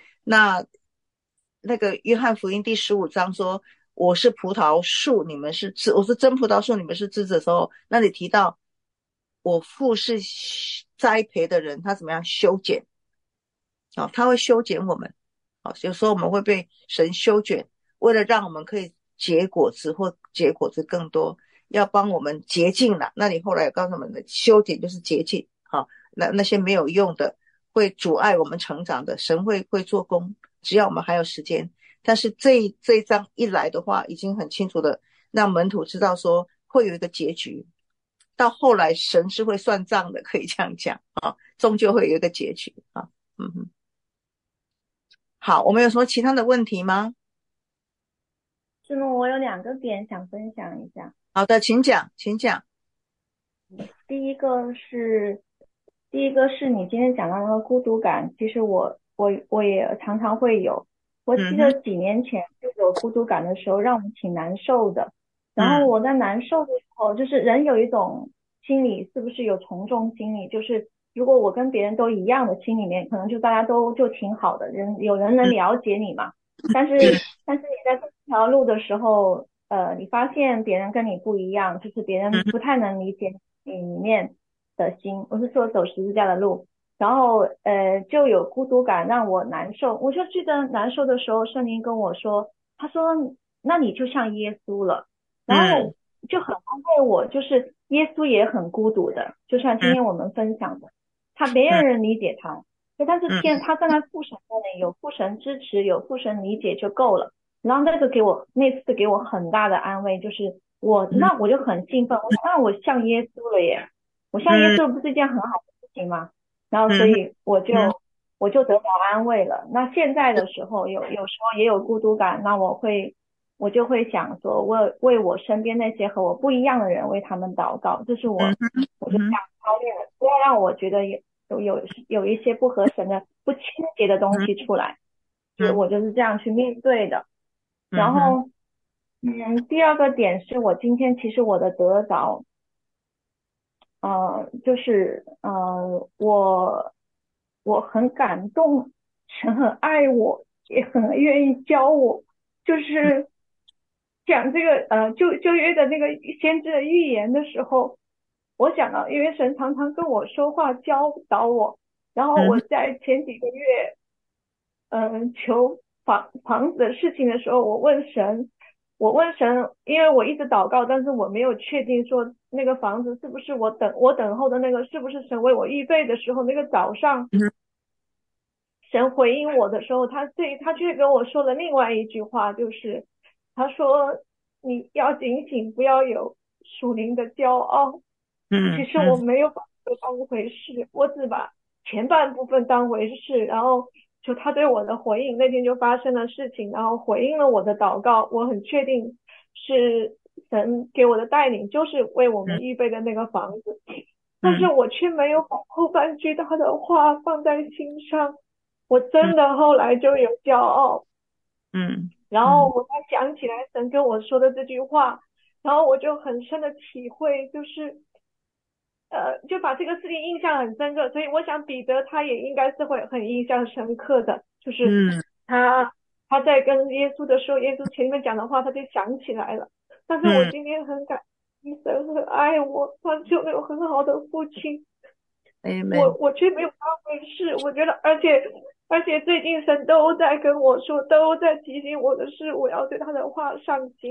那个约翰福音第15章说，我是葡萄树，你们是枝，我是真葡萄树，你们是枝子的时候，那里提到我父是栽培的人，他怎么样修剪，他会修剪我们，有时候我们会被神修剪，为了让我们可以结果子或结果子更多，要帮我们洁净了。那你后来有告诉我们的修剪就是洁净，那些没有用的会阻碍我们成长的，神会做工，只要我们还有时间。但是这一章一来的话，已经很清楚的让门徒知道说会有一个结局，到后来神是会算账的，可以这样讲终究会有一个结局好，我们有什么其他的问题吗？ 师母，我有2个点想分享一下。 好的，请讲。 第一个是你今天讲到那个孤独感，其实我也常常会有。我记得几年前就有孤独感的时候，让我挺难受的。然后我在难受的时候，就是人有一种心理，是不是有从众心理？就是如果我跟别人都一样的，心里面可能就大家都就挺好的，有人能了解你嘛。但是你在走这条路的时候， 你发现别人跟你不一样，就是别人不太能理解你里面的心，我是说走十字架的路，然后就有孤独感让我难受。我就记得难受的时候，圣灵跟我说，他说那你就像耶稣了，然后就很安慰我，就是耶稣也很孤独的，就像今天我们分享的，他没有人理解他，但是他站在父神那里，有父神支持，有父神理解就够了。然后那次给我很大的安慰，就是那我就很兴奋，我像耶稣了耶，我像耶稣不是一件很好的事情吗？然后所以我就得到安慰了。那现在的时候有时候也有孤独感，那我就会想说为我身边那些和我不一样的人为他们祷告，这是我就想操练了，不要让我觉得有一些不合神的不清洁的东西出来，我就是这样去面对的。然后第二个点是我今天其实我的得着就是我很感动，神很爱我，也很愿意教我，就是讲这个旧约的那个先知的预言的时候，我想到因为神常常跟我说话教导我，然后我在前几个月求房子的事情的时候，我问神，因为我一直祷告，但是我没有确定说那个房子是不是我等候的那个是不是神为我预备的时候，那个早上神回应我的时候，他却跟我说了另外一句话，就是他说你要警醒，不要有属灵的骄傲。其实我没有把这个当回事，我只把前半部分当回事，然后就他对我的回应，那天就发生了事情，然后回应了我的祷告，我很确定是神给我的带领，就是为我们预备的那个房子，但是我却没有把后半句他的话放在心上，我真的后来就有骄傲，然后我才想起来神跟我说的这句话，然后我就很深的体会，就是就把这个事情印象很深刻，所以我想彼得他也应该是会很印象深刻的，就是他在跟耶稣的时候，耶稣前面讲的话他就想起来了，但是我今天很感激神很爱我，他就有很好的父亲，我却没有当回事，我觉得而且最近神都在跟我说，都在提醒我的是我要对他的话上心，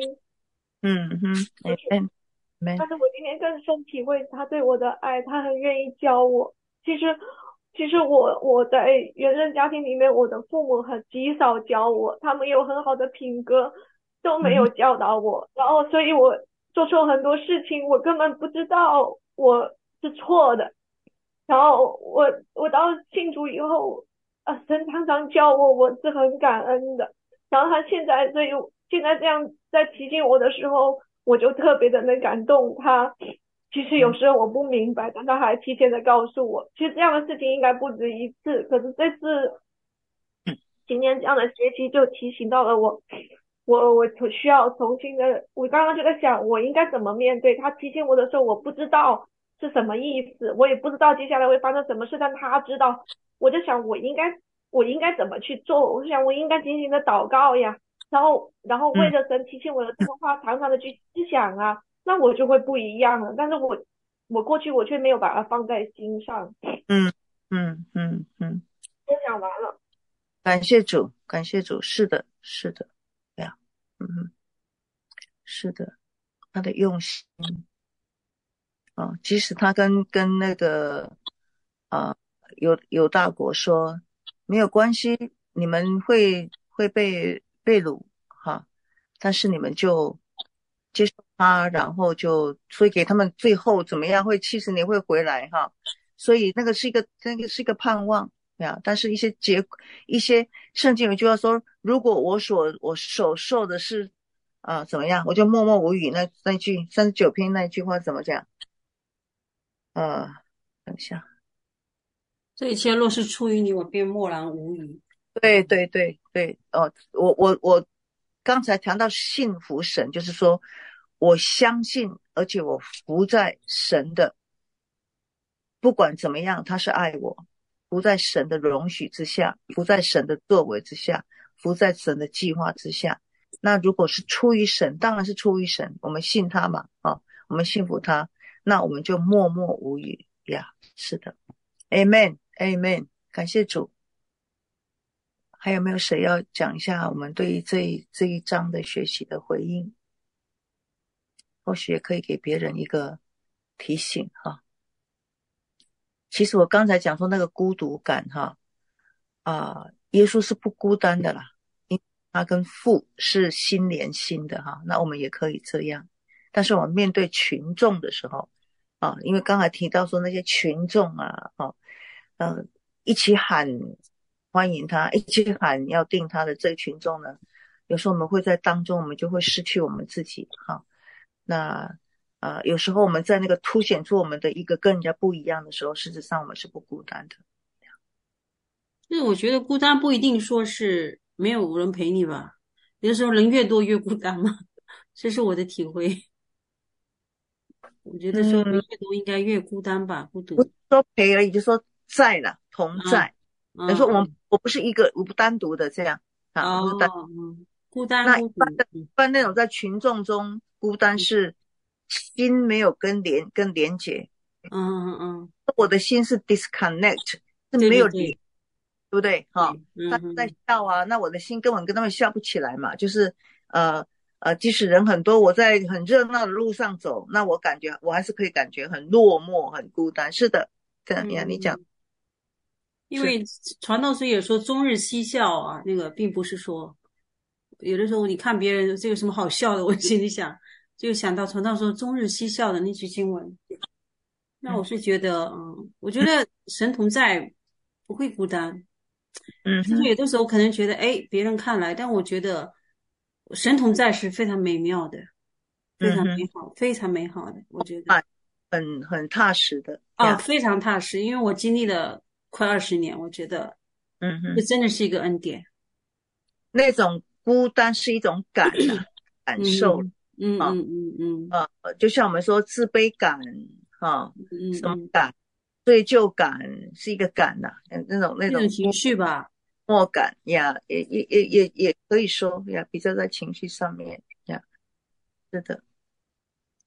但是我今天更深体会他对我的爱，他很愿意教我。其实我在原生家庭里面，我的父母极少教我，他们有很好的品格，都没有教导我。然后所以我做错很多事情，我根本不知道我是错的。然后我到信主以后，神常常教我，我是很感恩的。然后他现在这样在提醒我的时候，我就特别的能感动他。其实有时候我不明白，但他还提前的告诉我，其实这样的事情应该不止一次。可是这次今天这样的学习就提醒到了我需要重新的。我刚刚就在想，我应该怎么面对他提醒我的时候，我不知道是什么意思，我也不知道接下来会发生什么事，但他知道。我就想我应该怎么去做？我就想我应该进行的祷告呀。然后为了神提醒我的这个话，常常的去思想啊，那我就会不一样了。但是我过去我却没有把它放在心上。分享完了。 感谢主，是的，对呀，是的，他的用心即使他跟那个有大国说没有关系，你们会被掳但是你们就接受他，然后所以给他们最后怎么样会70年会回来所以那个是一个盼望呀。但是一些圣经有一句话说，如果我所受的是怎么样，我就默默无语。那句39篇那句话怎么讲？等一下， 这一切若是出于你，我便默然无语。 对我刚才谈到信服神，就是说我相信，而且我服在神的，不管怎么样他是爱我，服在神的容许之下，服在神的作为之下，服在神的计划之下。 那如果是出于神，当然是出于神，我们信他嘛，我们信服他，那我们就默默无语呀。是的 ，Amen Amen， 感谢主。还有没有谁要讲一下我们对于这一章的学习的回应？或许也可以给别人一个提醒哈。其实我刚才讲说那个孤独感哈，耶稣是不孤单的啦，因为他跟父是心连心的哈。那我们也可以这样，但是我们面对群众的时候因为刚才提到说那些群众一起喊欢迎他，一起喊要定他的这个群众呢，有时候我们会在当中，我们就会失去我们自己哈。那有时候我们在那个凸显出我们的一个跟人家不一样的时候，事实上我们是不孤单的。 就是我觉得孤单不一定说是没有人陪你吧，有的时候人越多越孤单嘛，这是我的体会。我觉得说人越多应该越孤单吧，孤独。 不是说陪而已，就说在了，同在。比如说我不是我不单独的这样不是孤单那孤独。 一般那种在群众中孤单是心没有跟连结。我的心是 disconnect， 是没有连，对不对？他在笑啊，那我的心根本跟他们笑不起来嘛。就是即使人很多，我在很热闹的路上走，那我还是可以感觉很落寞，很孤单。是的，你讲。 因为传道书也说终日嬉笑啊，那个并不是说有的时候你看别人这有什么好笑的，我心里想就想到传道说终日嬉笑的那句经文。那我是觉得我觉得神同在不会孤单。就是有的时候可能觉得别人看来，但我觉得神同在是非常美妙的，非常美好，非常美好的，我觉得很踏实的非常踏实。因为我经历了快20年，我觉得这真的是一个恩典。 那种孤单是一种感受就像我们说自卑感什么感，罪疚感是一个感那种情绪吧， 默感也可以说比较在情绪上面是的。